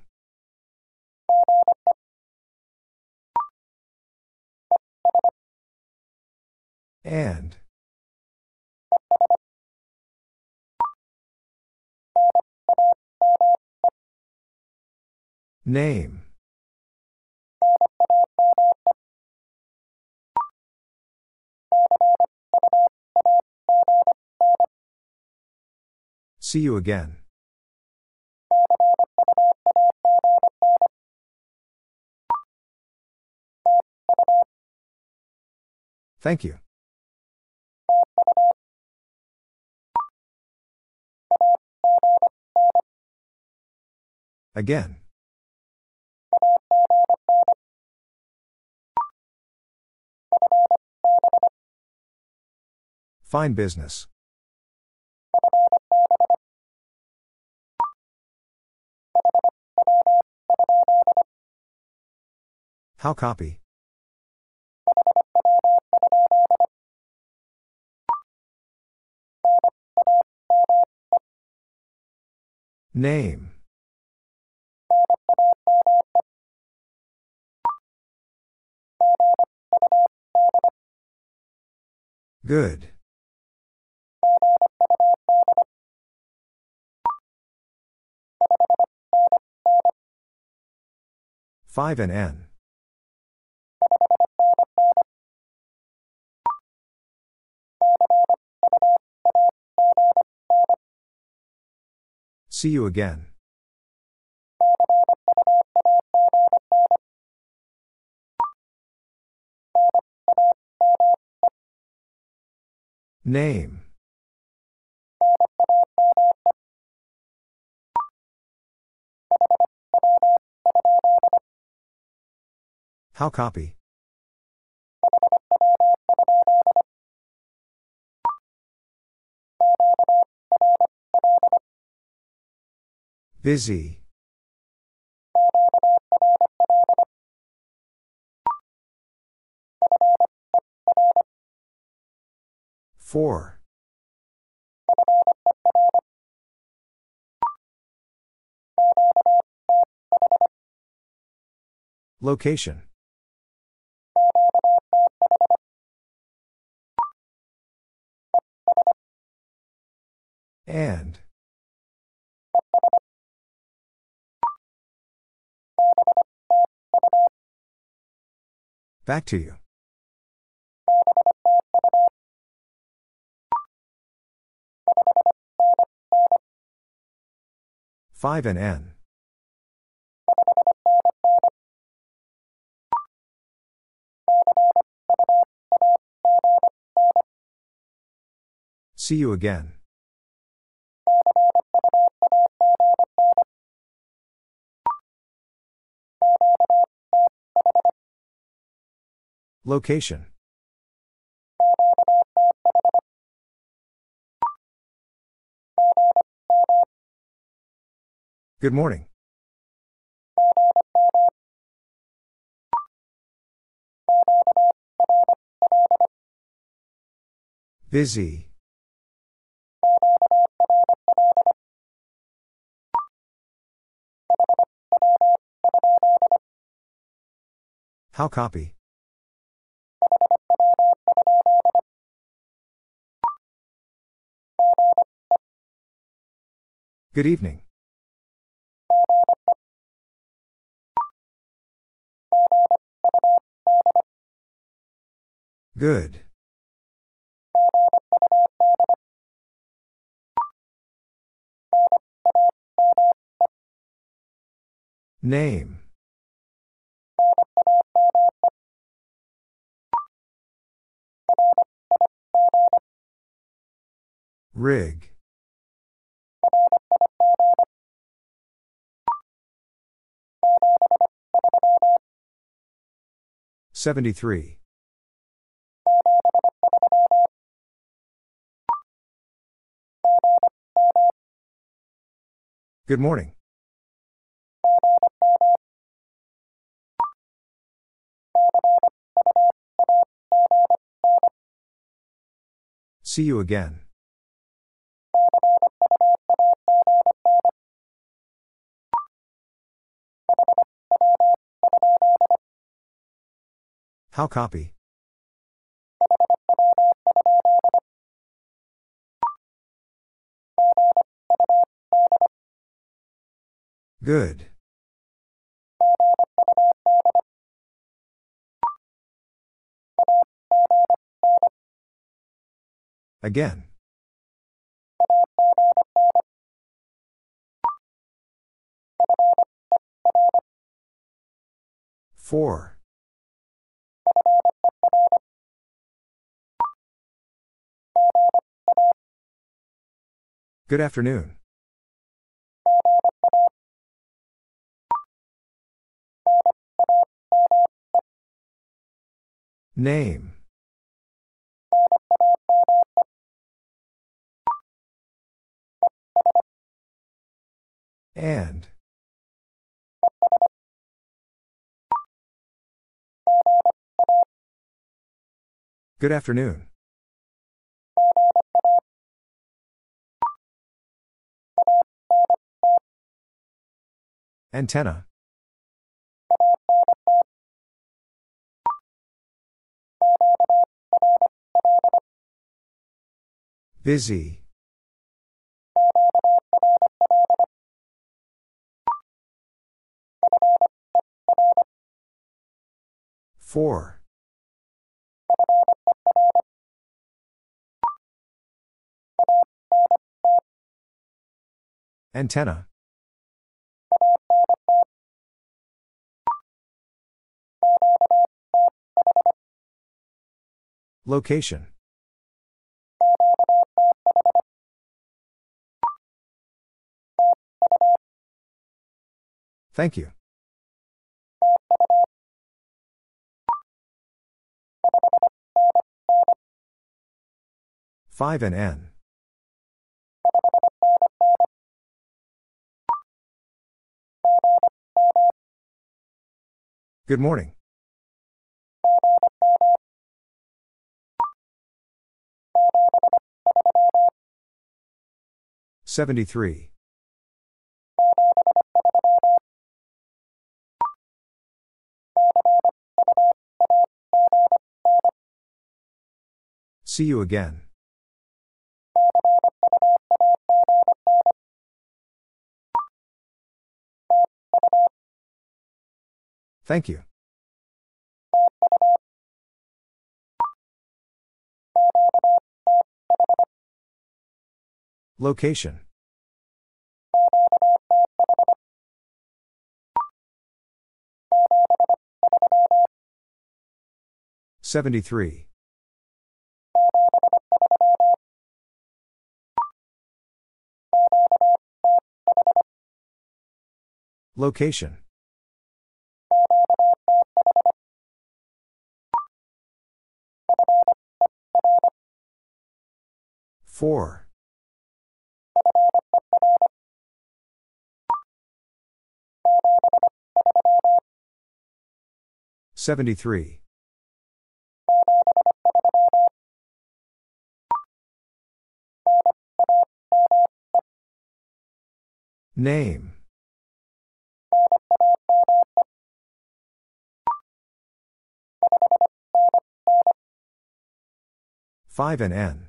And. Name. See you again. Thank you. Again. Fine business. How copy? Name. Good. Five and N. See you again. Name. How copy? Busy. Four. Location. And. Back to you. Five and N. See you again. Location. Good morning. Busy. How copy? Good evening. Good. Name. Rig. Seventy-three. Good morning. See you again. How copy? Good. Again. Four. Good afternoon. Name. And. Good afternoon. Antenna. Busy. Four. Antenna. Location. Thank you. Five and N. Good morning. Seventy-three. See you again. Thank you. Location. Seventy-three. Location. Four. Seventy-three. Name. Five and N.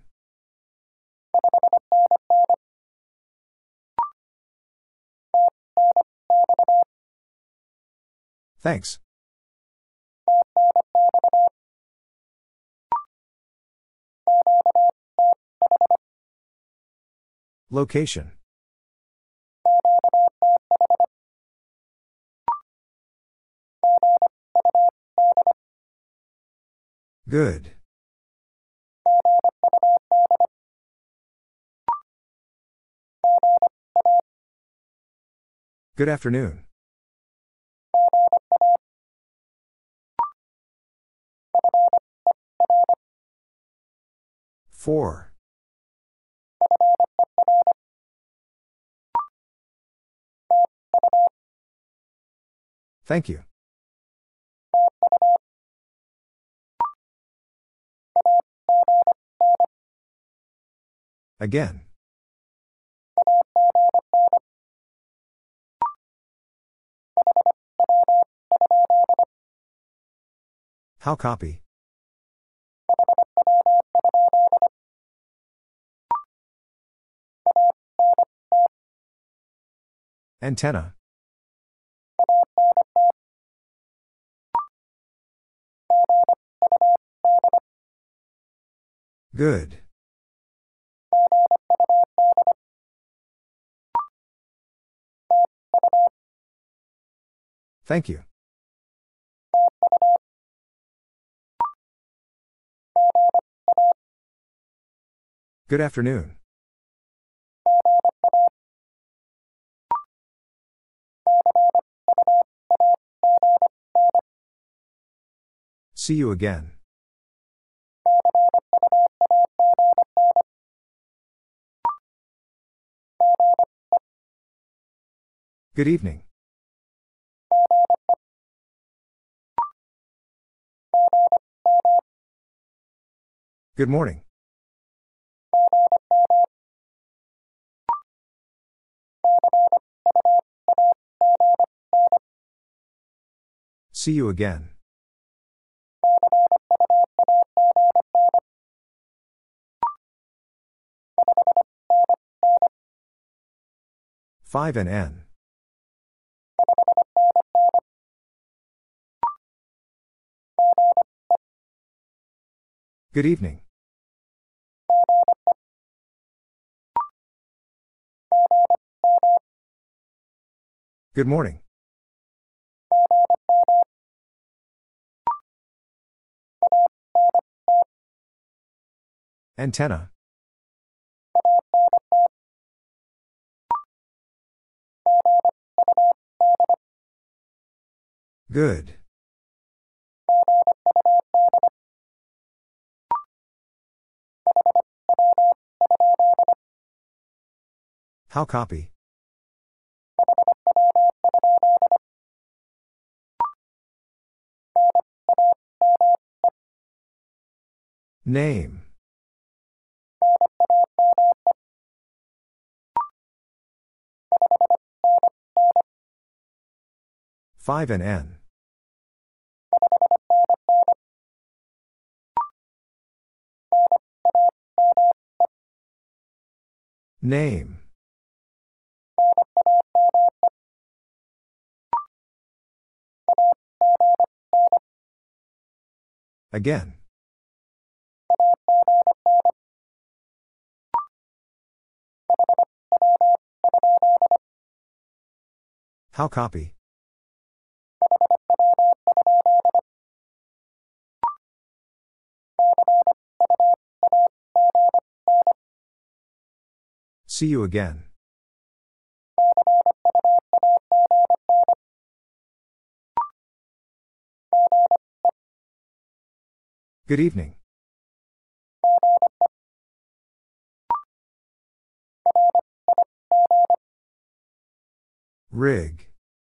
Thanks. Location. Good. Good afternoon. Four. Thank you. Again. How copy? Antenna. Good. Thank you. Good afternoon. See you again. Good evening. Good morning. See you again. five N N. Good evening. Good morning. Antenna. Good. How copy? Name. five N N. Name. Again. How copy? See you again. Good evening. Rig.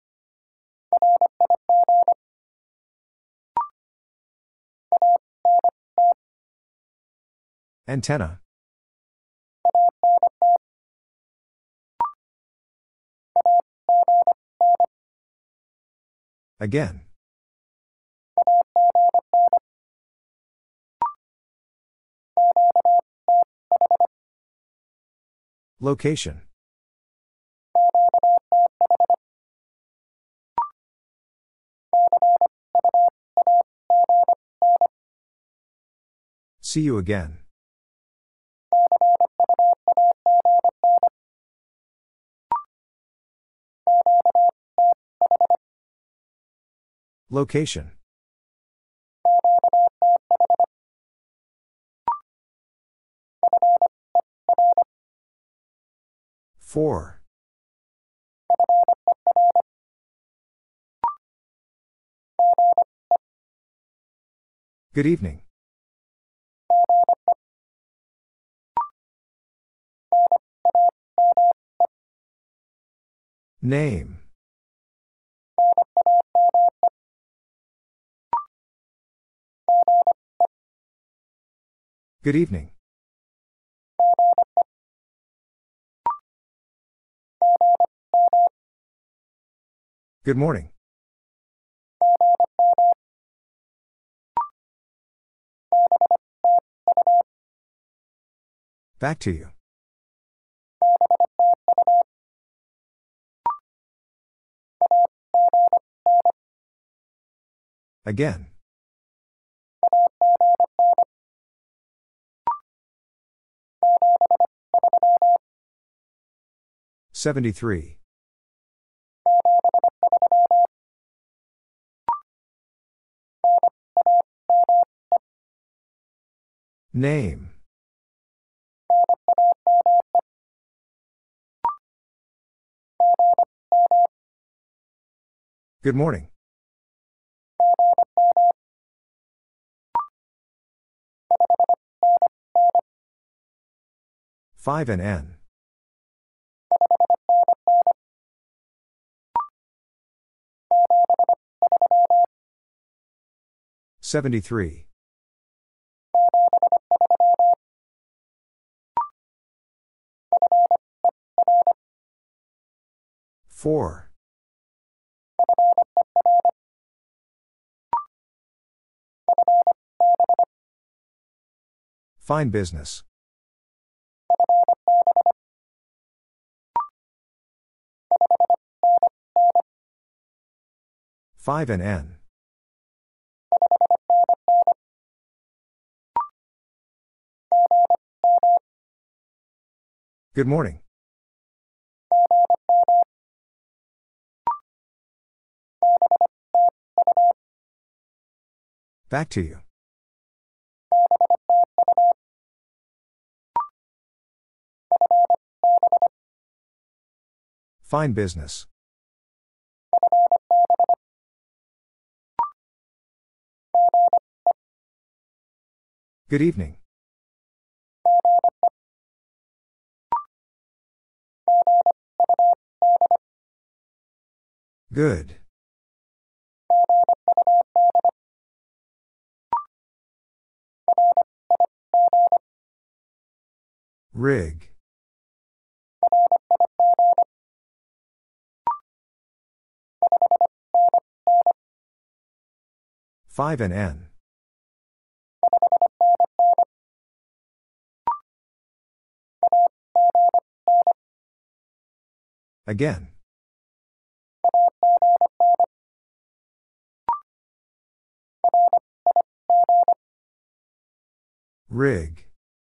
Antenna. Again. Location. See you again. Location. Four. Good evening. Name. Good evening. Good morning. Back to you. Again. Seventy-three. Name. Good morning. five N N. Seventy-three. Four. Fine business. five and N. Good morning. Back to you. Fine business. Good evening. Good. Rig. five and N. Again. Rig.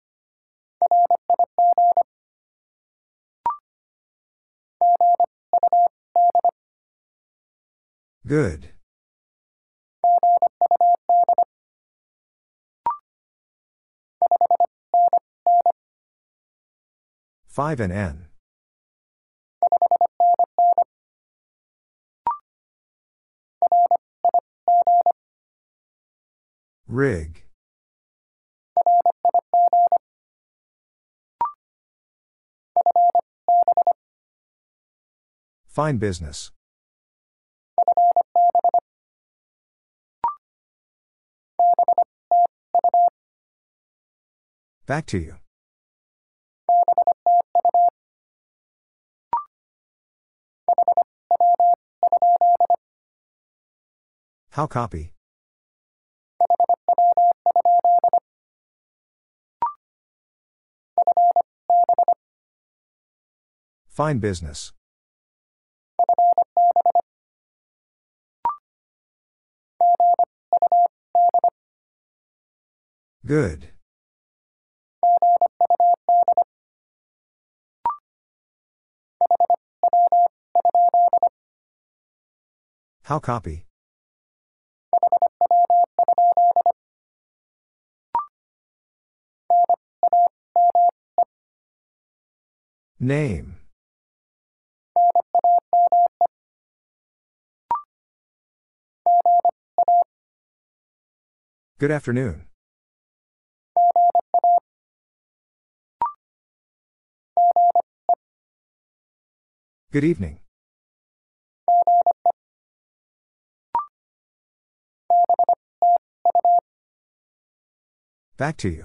Good. five and N. Rig. Fine business. Back to you. How copy? Fine business. Good. How copy? Name. Good afternoon. Good evening. Back to you.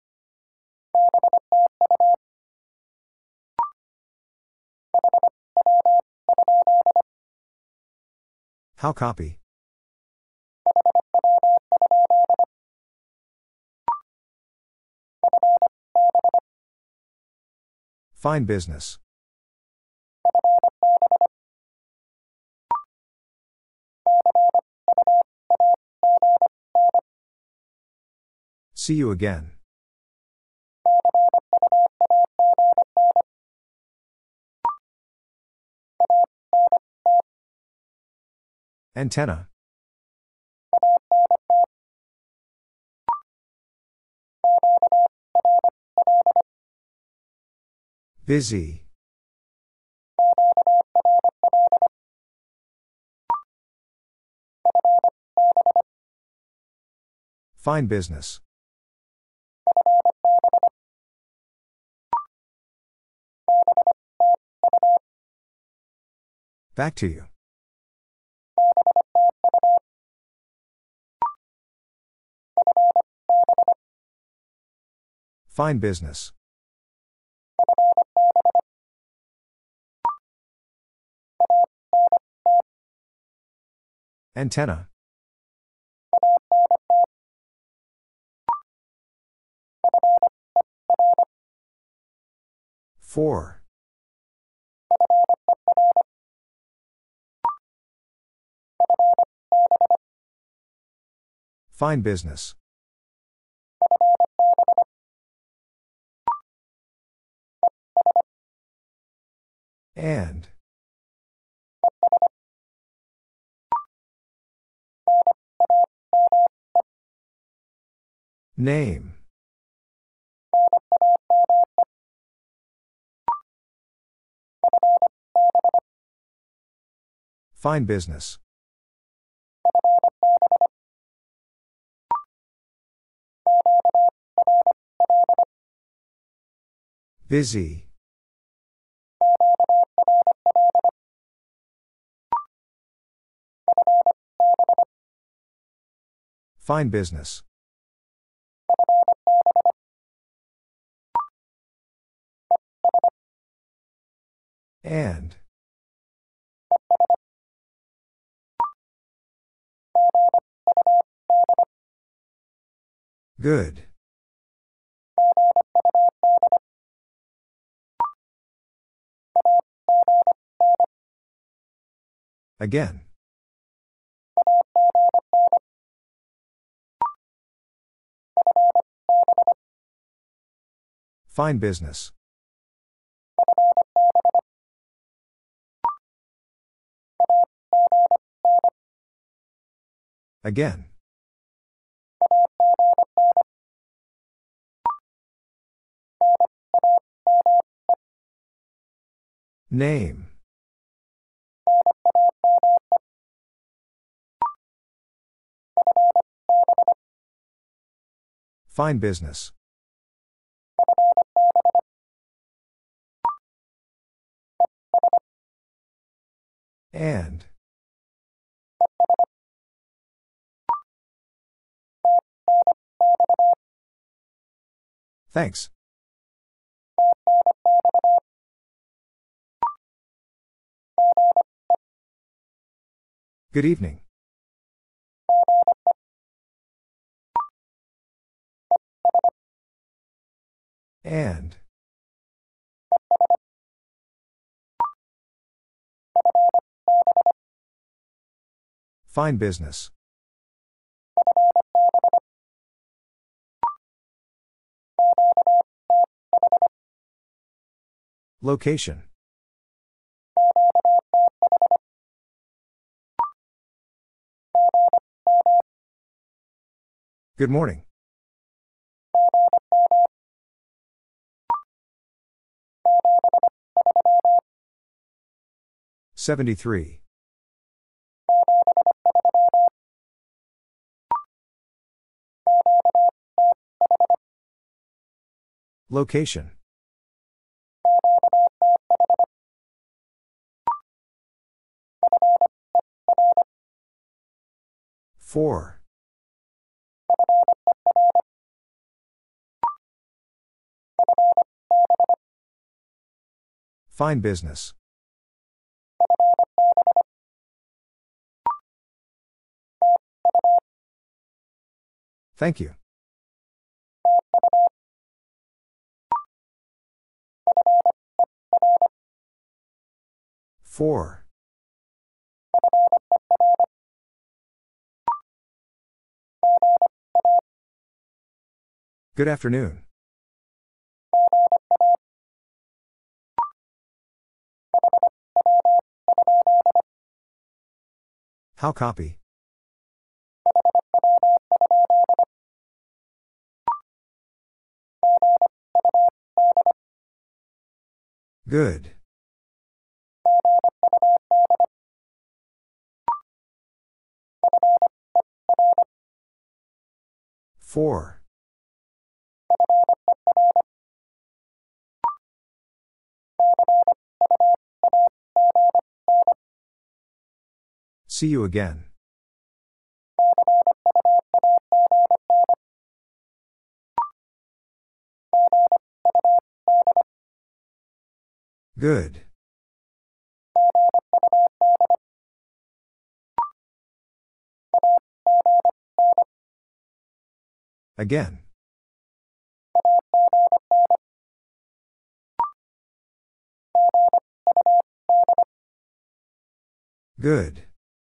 How copy? Fine business. See you again. Antenna. Busy. Fine business. Back to you. Fine business. Antenna. Four. Fine business. And. Name. Fine business. Busy. Fine business. And. Good. Again. Fine business. Again. Name. Fine business. And. Thanks. Good evening. And. Fine business. Location. Good morning. Seventy-three. Location. Four. Fine business. Thank you. Four. Good afternoon. How copy? Good. Four. See you again. Good. Again. Good.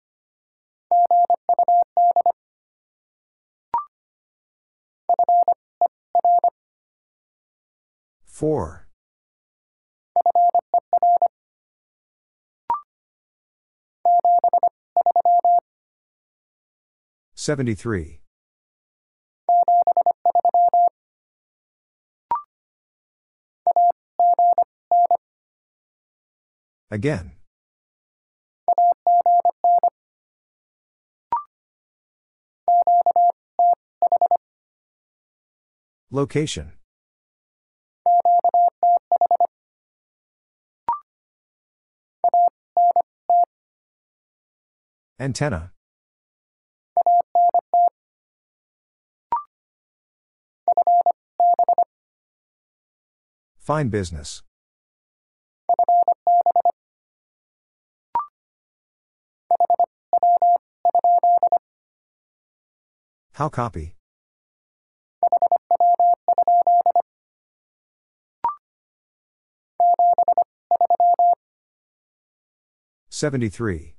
Four. Seventy-three. Again. Location. Antenna. Fine business. How copy? Seventy-three.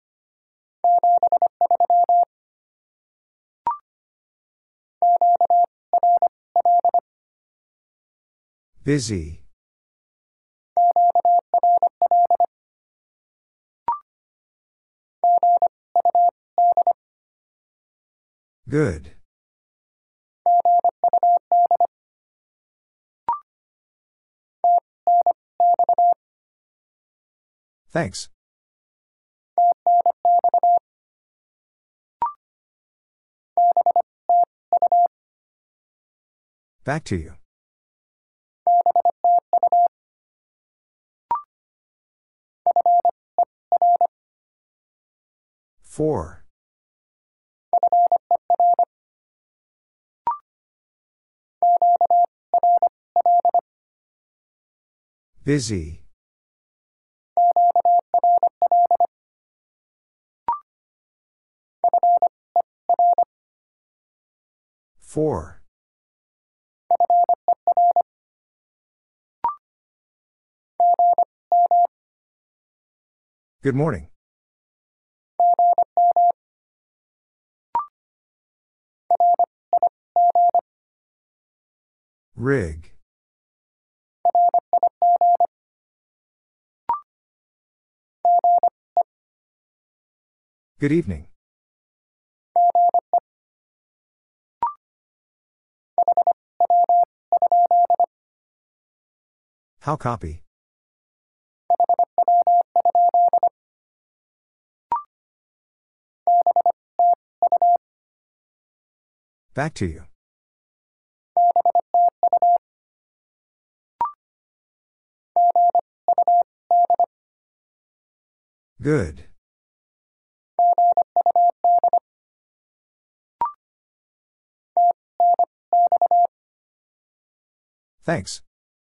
Busy. Good. Thanks. Back to you. Four. Busy. Four. Good morning. Rig. Good evening. How copy? Back to you. Good. Thanks.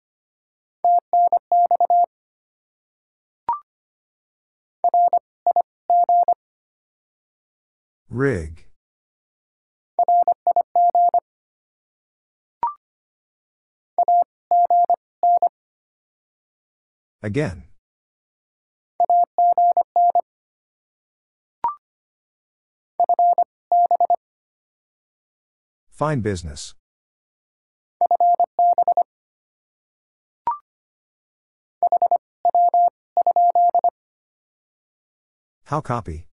Rig. Again. Fine business. How copy?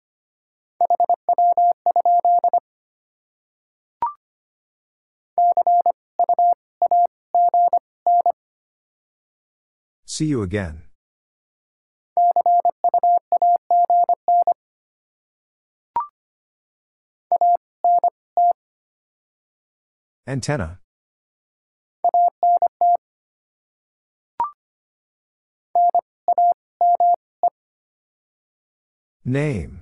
See you again. Antenna. Name.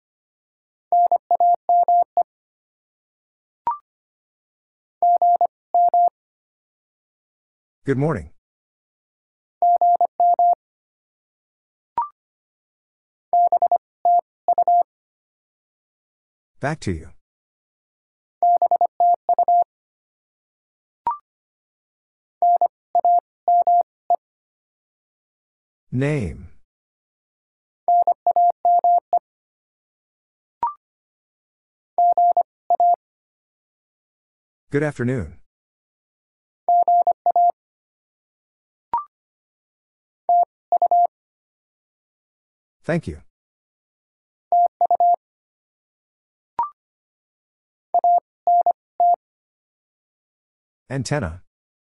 Good morning. Back to you. Name. Good afternoon. Thank you. Antenna.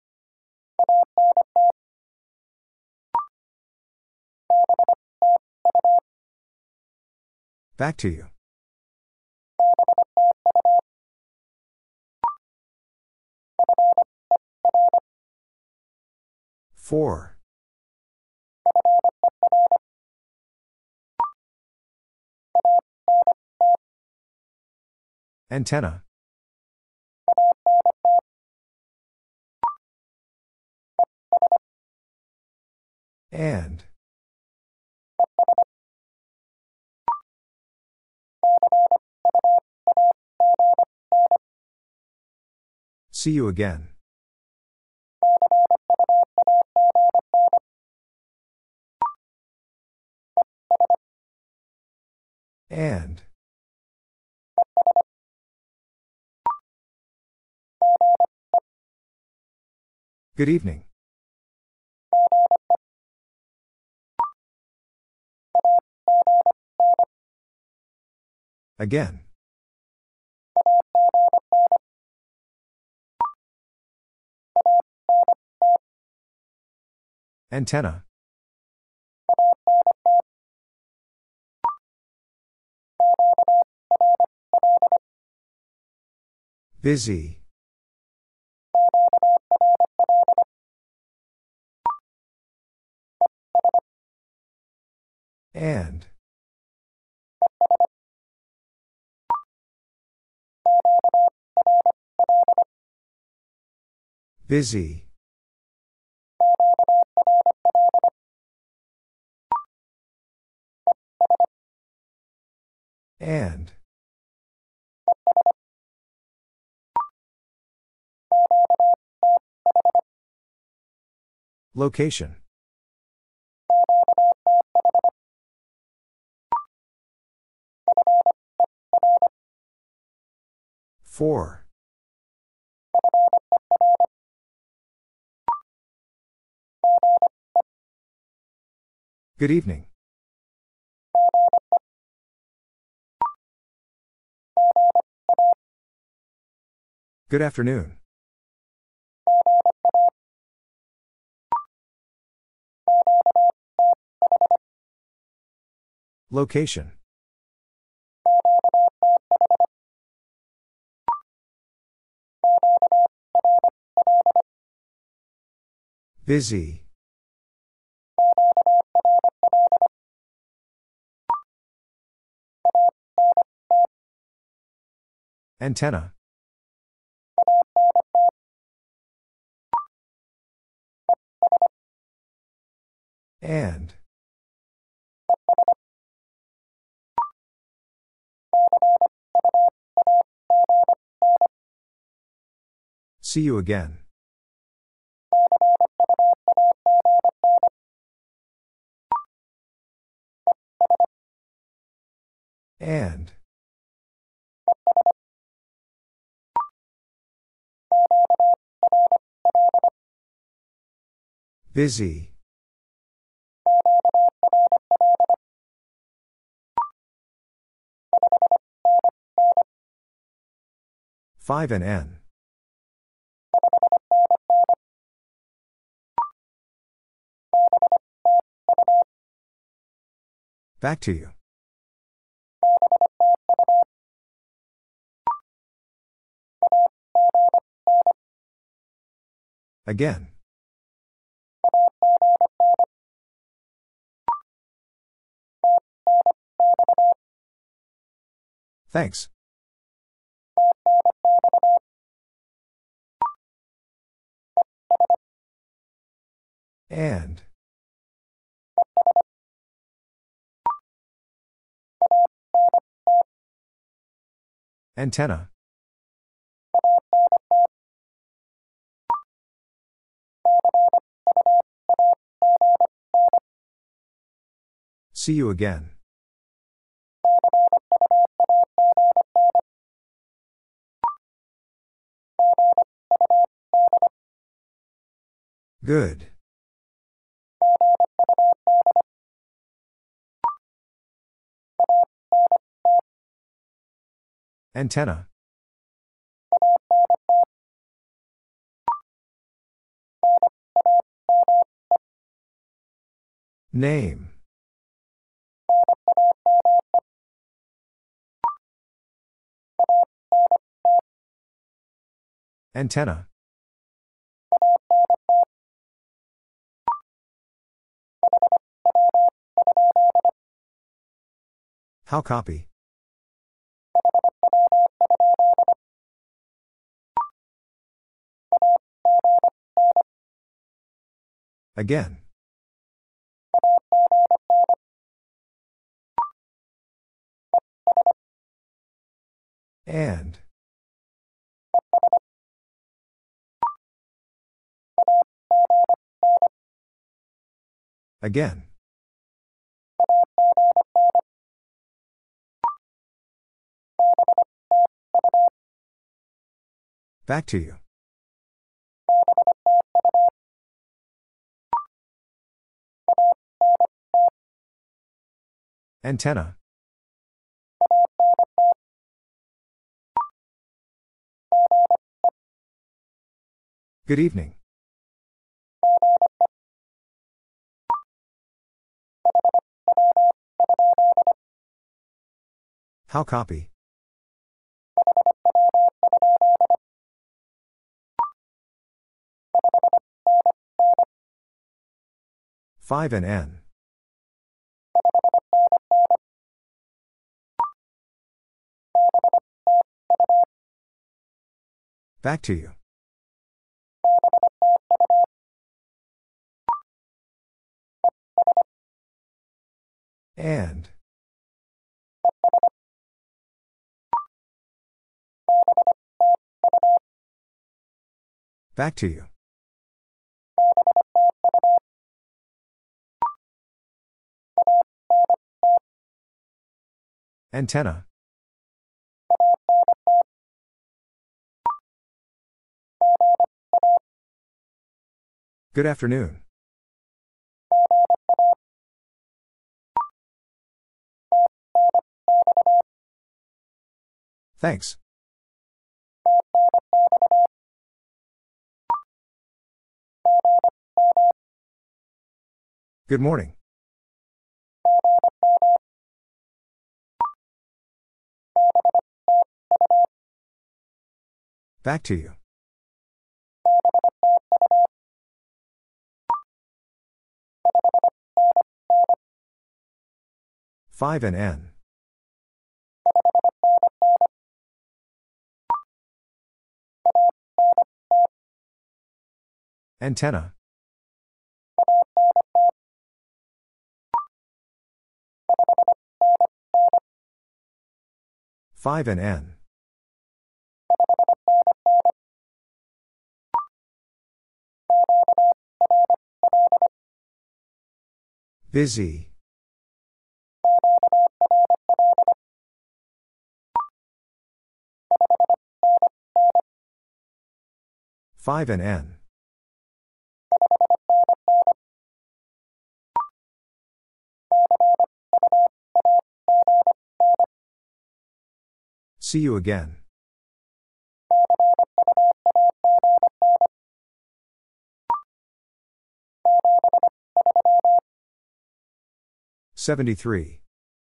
Back to you. Four. Antenna. And. See you again. And. Good evening. Again. Antenna. Busy. And. Busy. And. Location. Four. Good evening. Good afternoon. Location. Busy. Antenna. And. See you again. And. Busy. Five and N. Back to you. Again. Thanks. And. Antenna. See you again. Good. Antenna. Name. Antenna. How copy? Again. And. Again. Back to you. Antenna. Good evening. How copy? Five and N. Back to you. And. Back to you. Antenna. Good afternoon. Thanks. Good morning. Back to you. Five and N. Antenna. Five and N. Busy. Five and N. See you again. Seventy-three.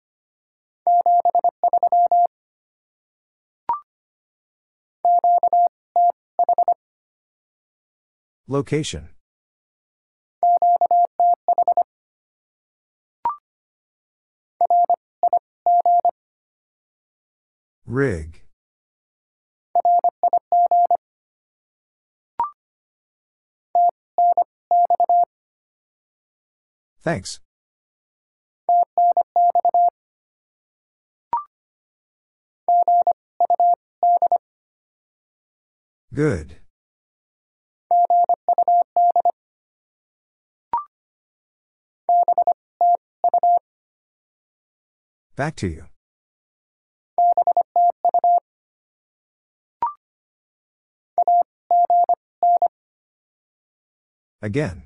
Location. Rig. Thanks. Good. Back to you. Again.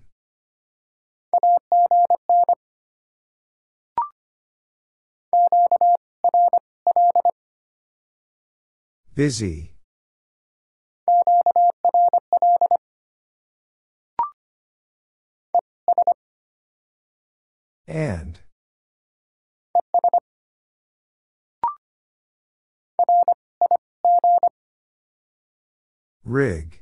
Busy. And. Rig.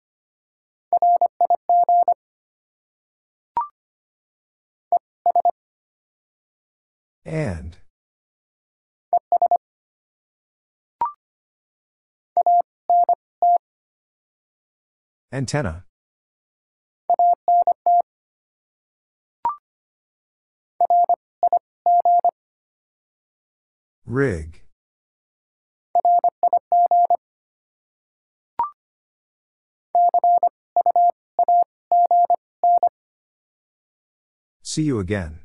And. Antenna. Rig. See you again.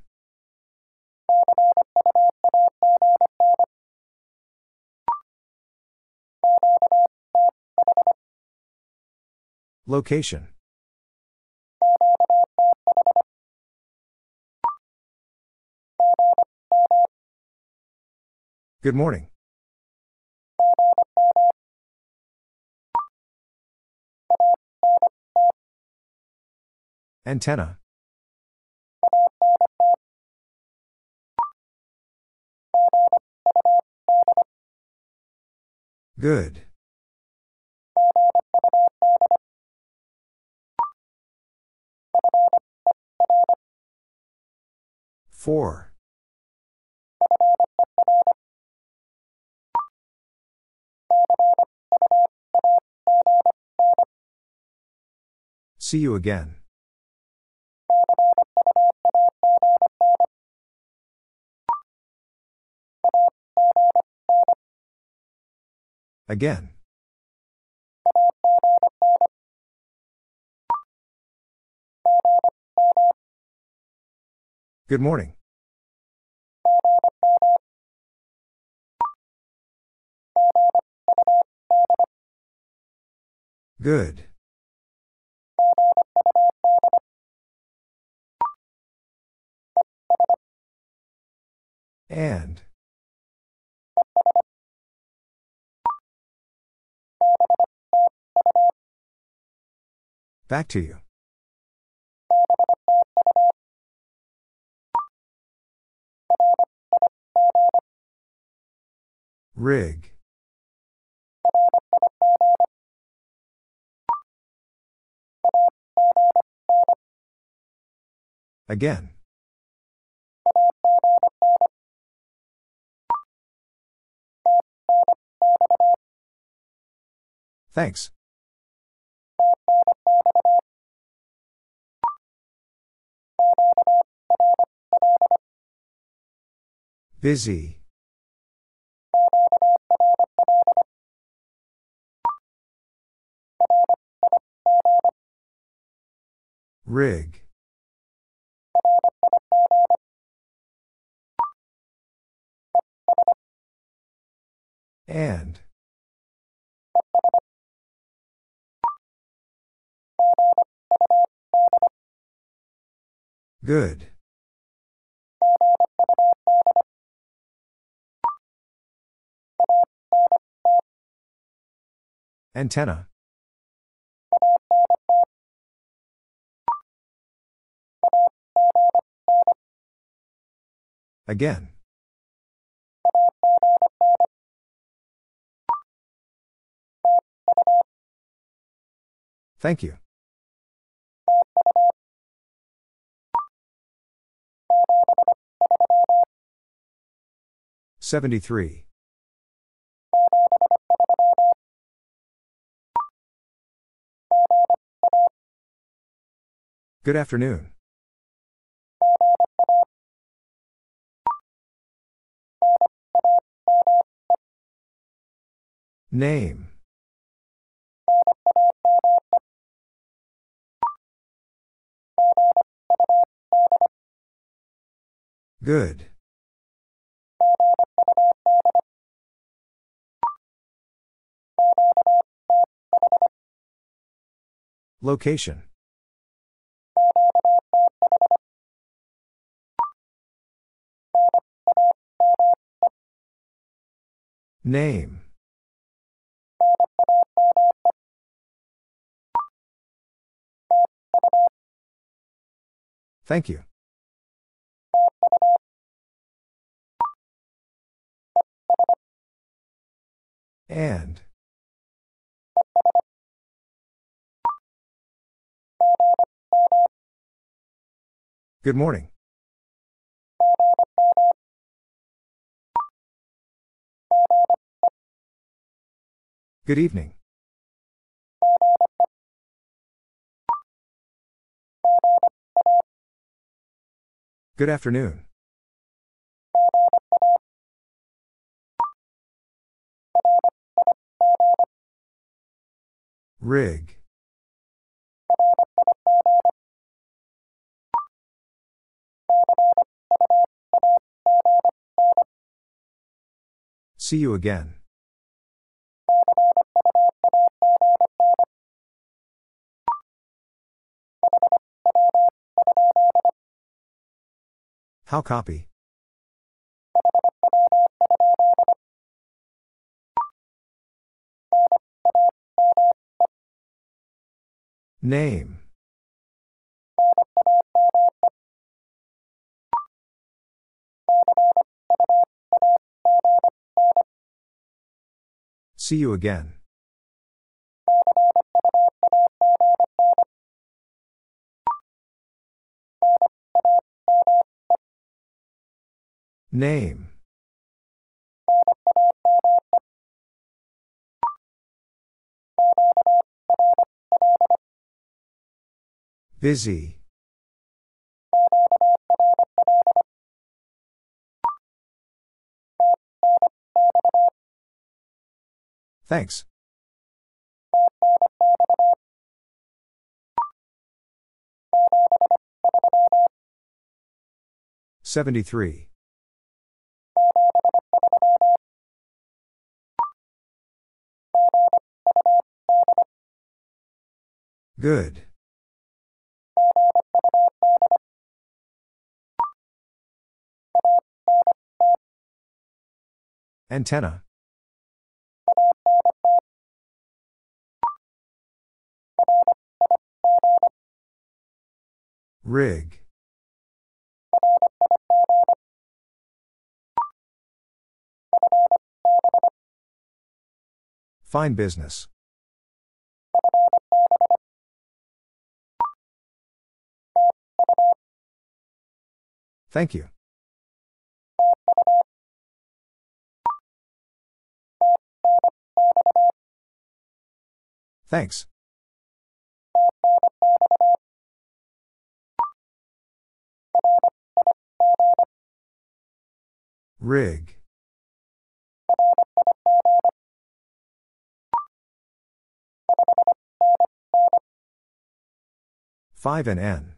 Location. Good morning. Antenna. Good. Four. See you again. Again. Good morning. Good. And. Back to you. Rig. Again. Thanks. Busy. Rig. And. Good. Antenna. Again. Thank you. Seventy-three. Good afternoon. Name. Good. Location. Name. Thank you. And. Good morning. Good evening. Good afternoon. Rig. See you again. How copy? Name. See you again. Name. Busy. Thanks. Seventy-three. Good. Antenna. Rig. Fine business. Thank you. Thanks. Rig. Five and N.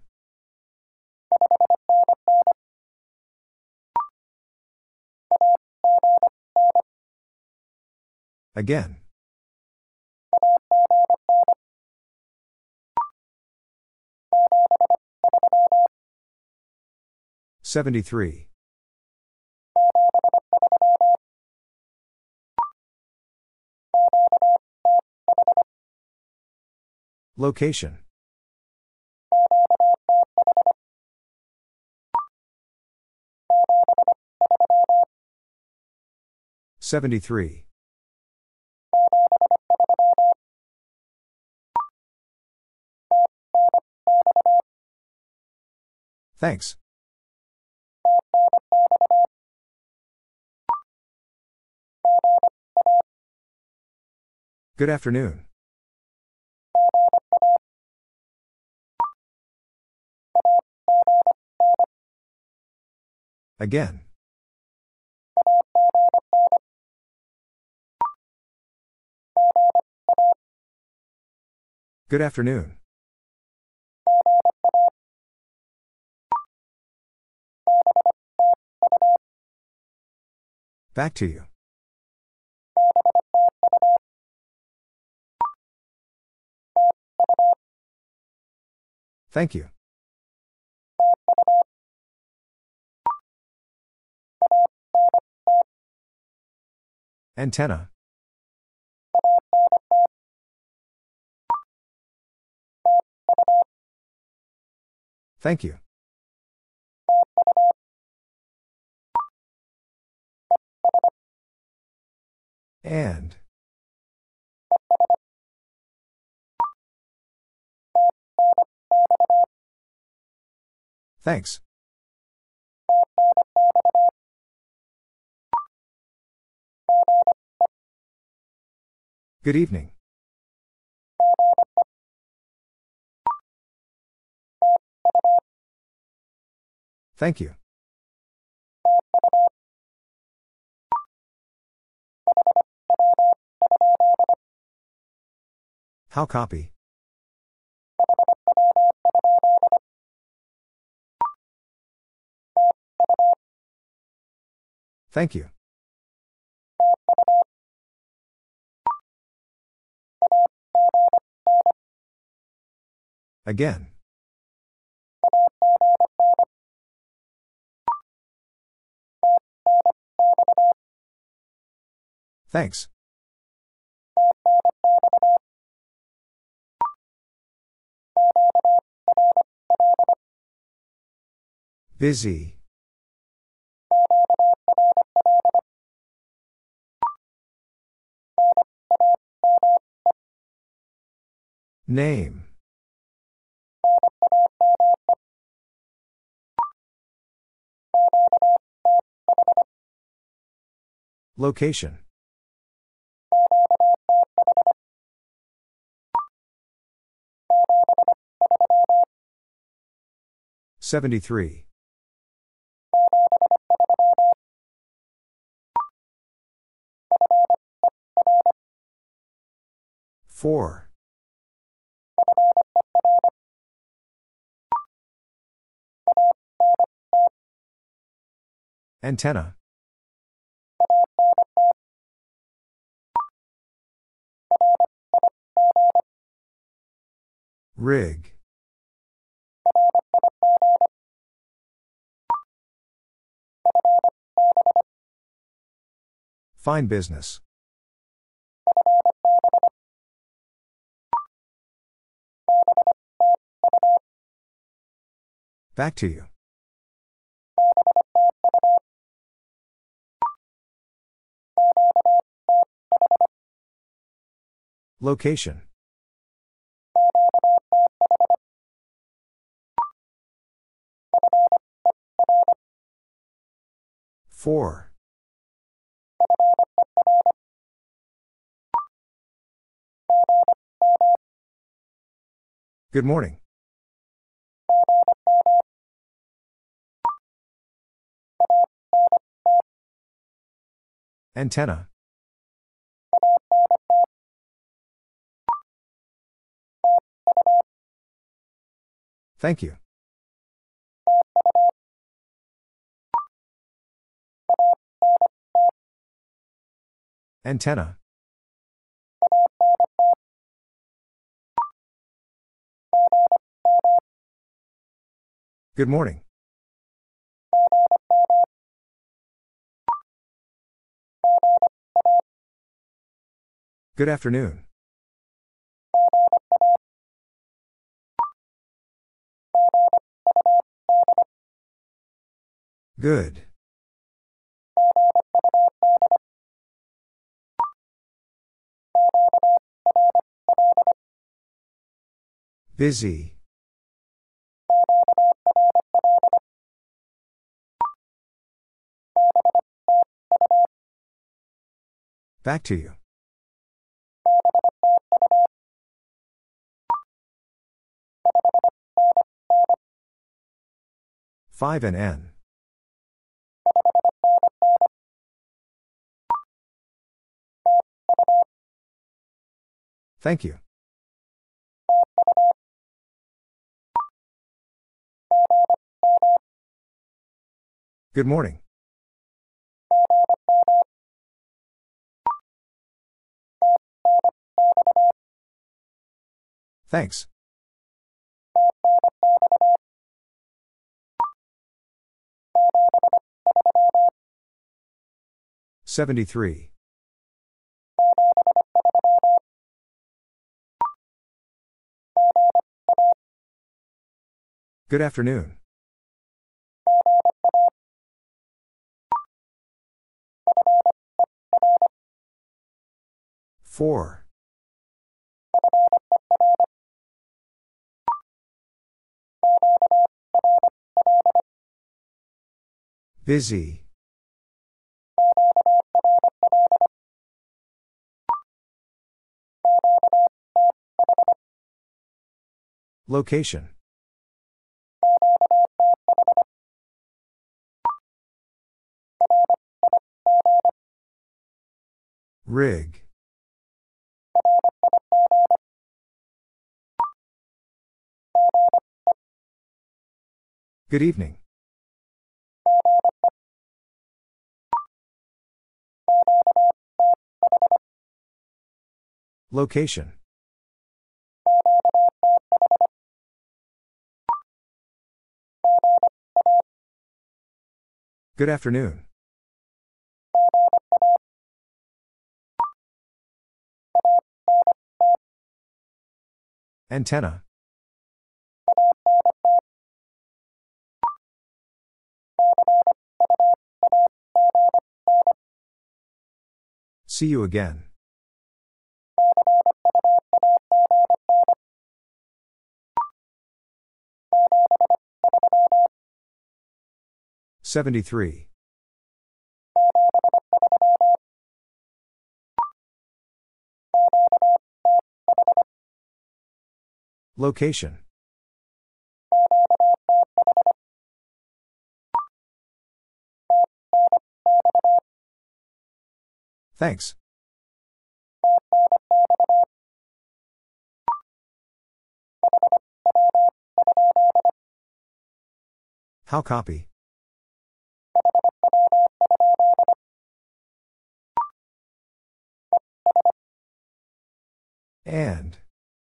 Again. Seventy-three. Location. Seventy-three. Thanks. Good afternoon. Again. Good afternoon. Back to you. Thank you. Antenna. Thank you. And. Thanks. Good evening. Thank you. How copy? Thank you. Again. Thanks. Busy. Name. Location. seventy-three. Four. Antenna. Rig. Fine business. Back to you. Location. Four. Good morning. Antenna. Thank you. Antenna. Good morning. Good afternoon. Good. Busy. Back to you. Five and N. Thank you. Good morning. Thanks. seventy-three. Good afternoon. Four. Busy. Location. Rig. Good evening. Location. Good afternoon. Antenna. See you again. Seventy-three. Location. Thanks. How copy? And.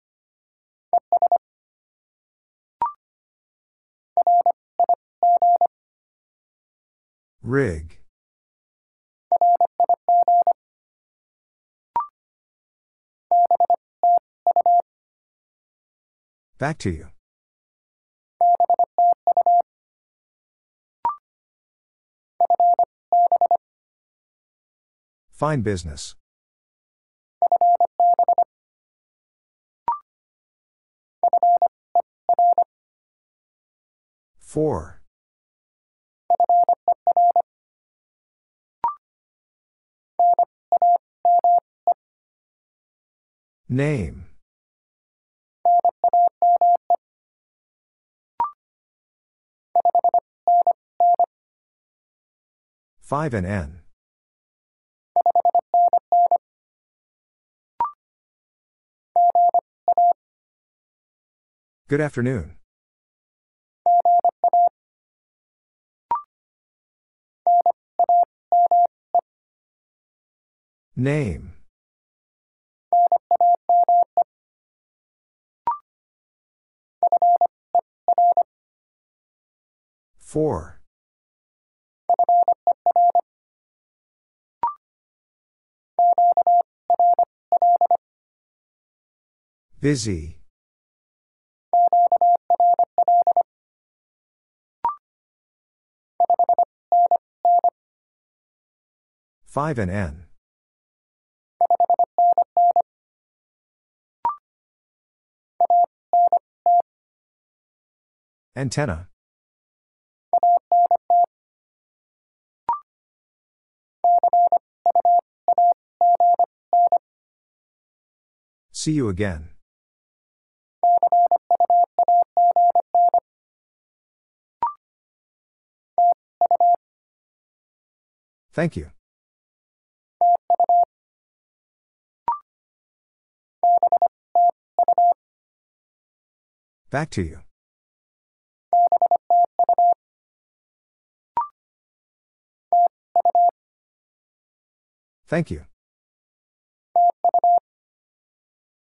Rig. Back to you. Fine business. Four. Name. Five and N. Good afternoon. Name. Four. Busy. Five and N. Antenna. See you again. Thank you. Back to you. Thank you.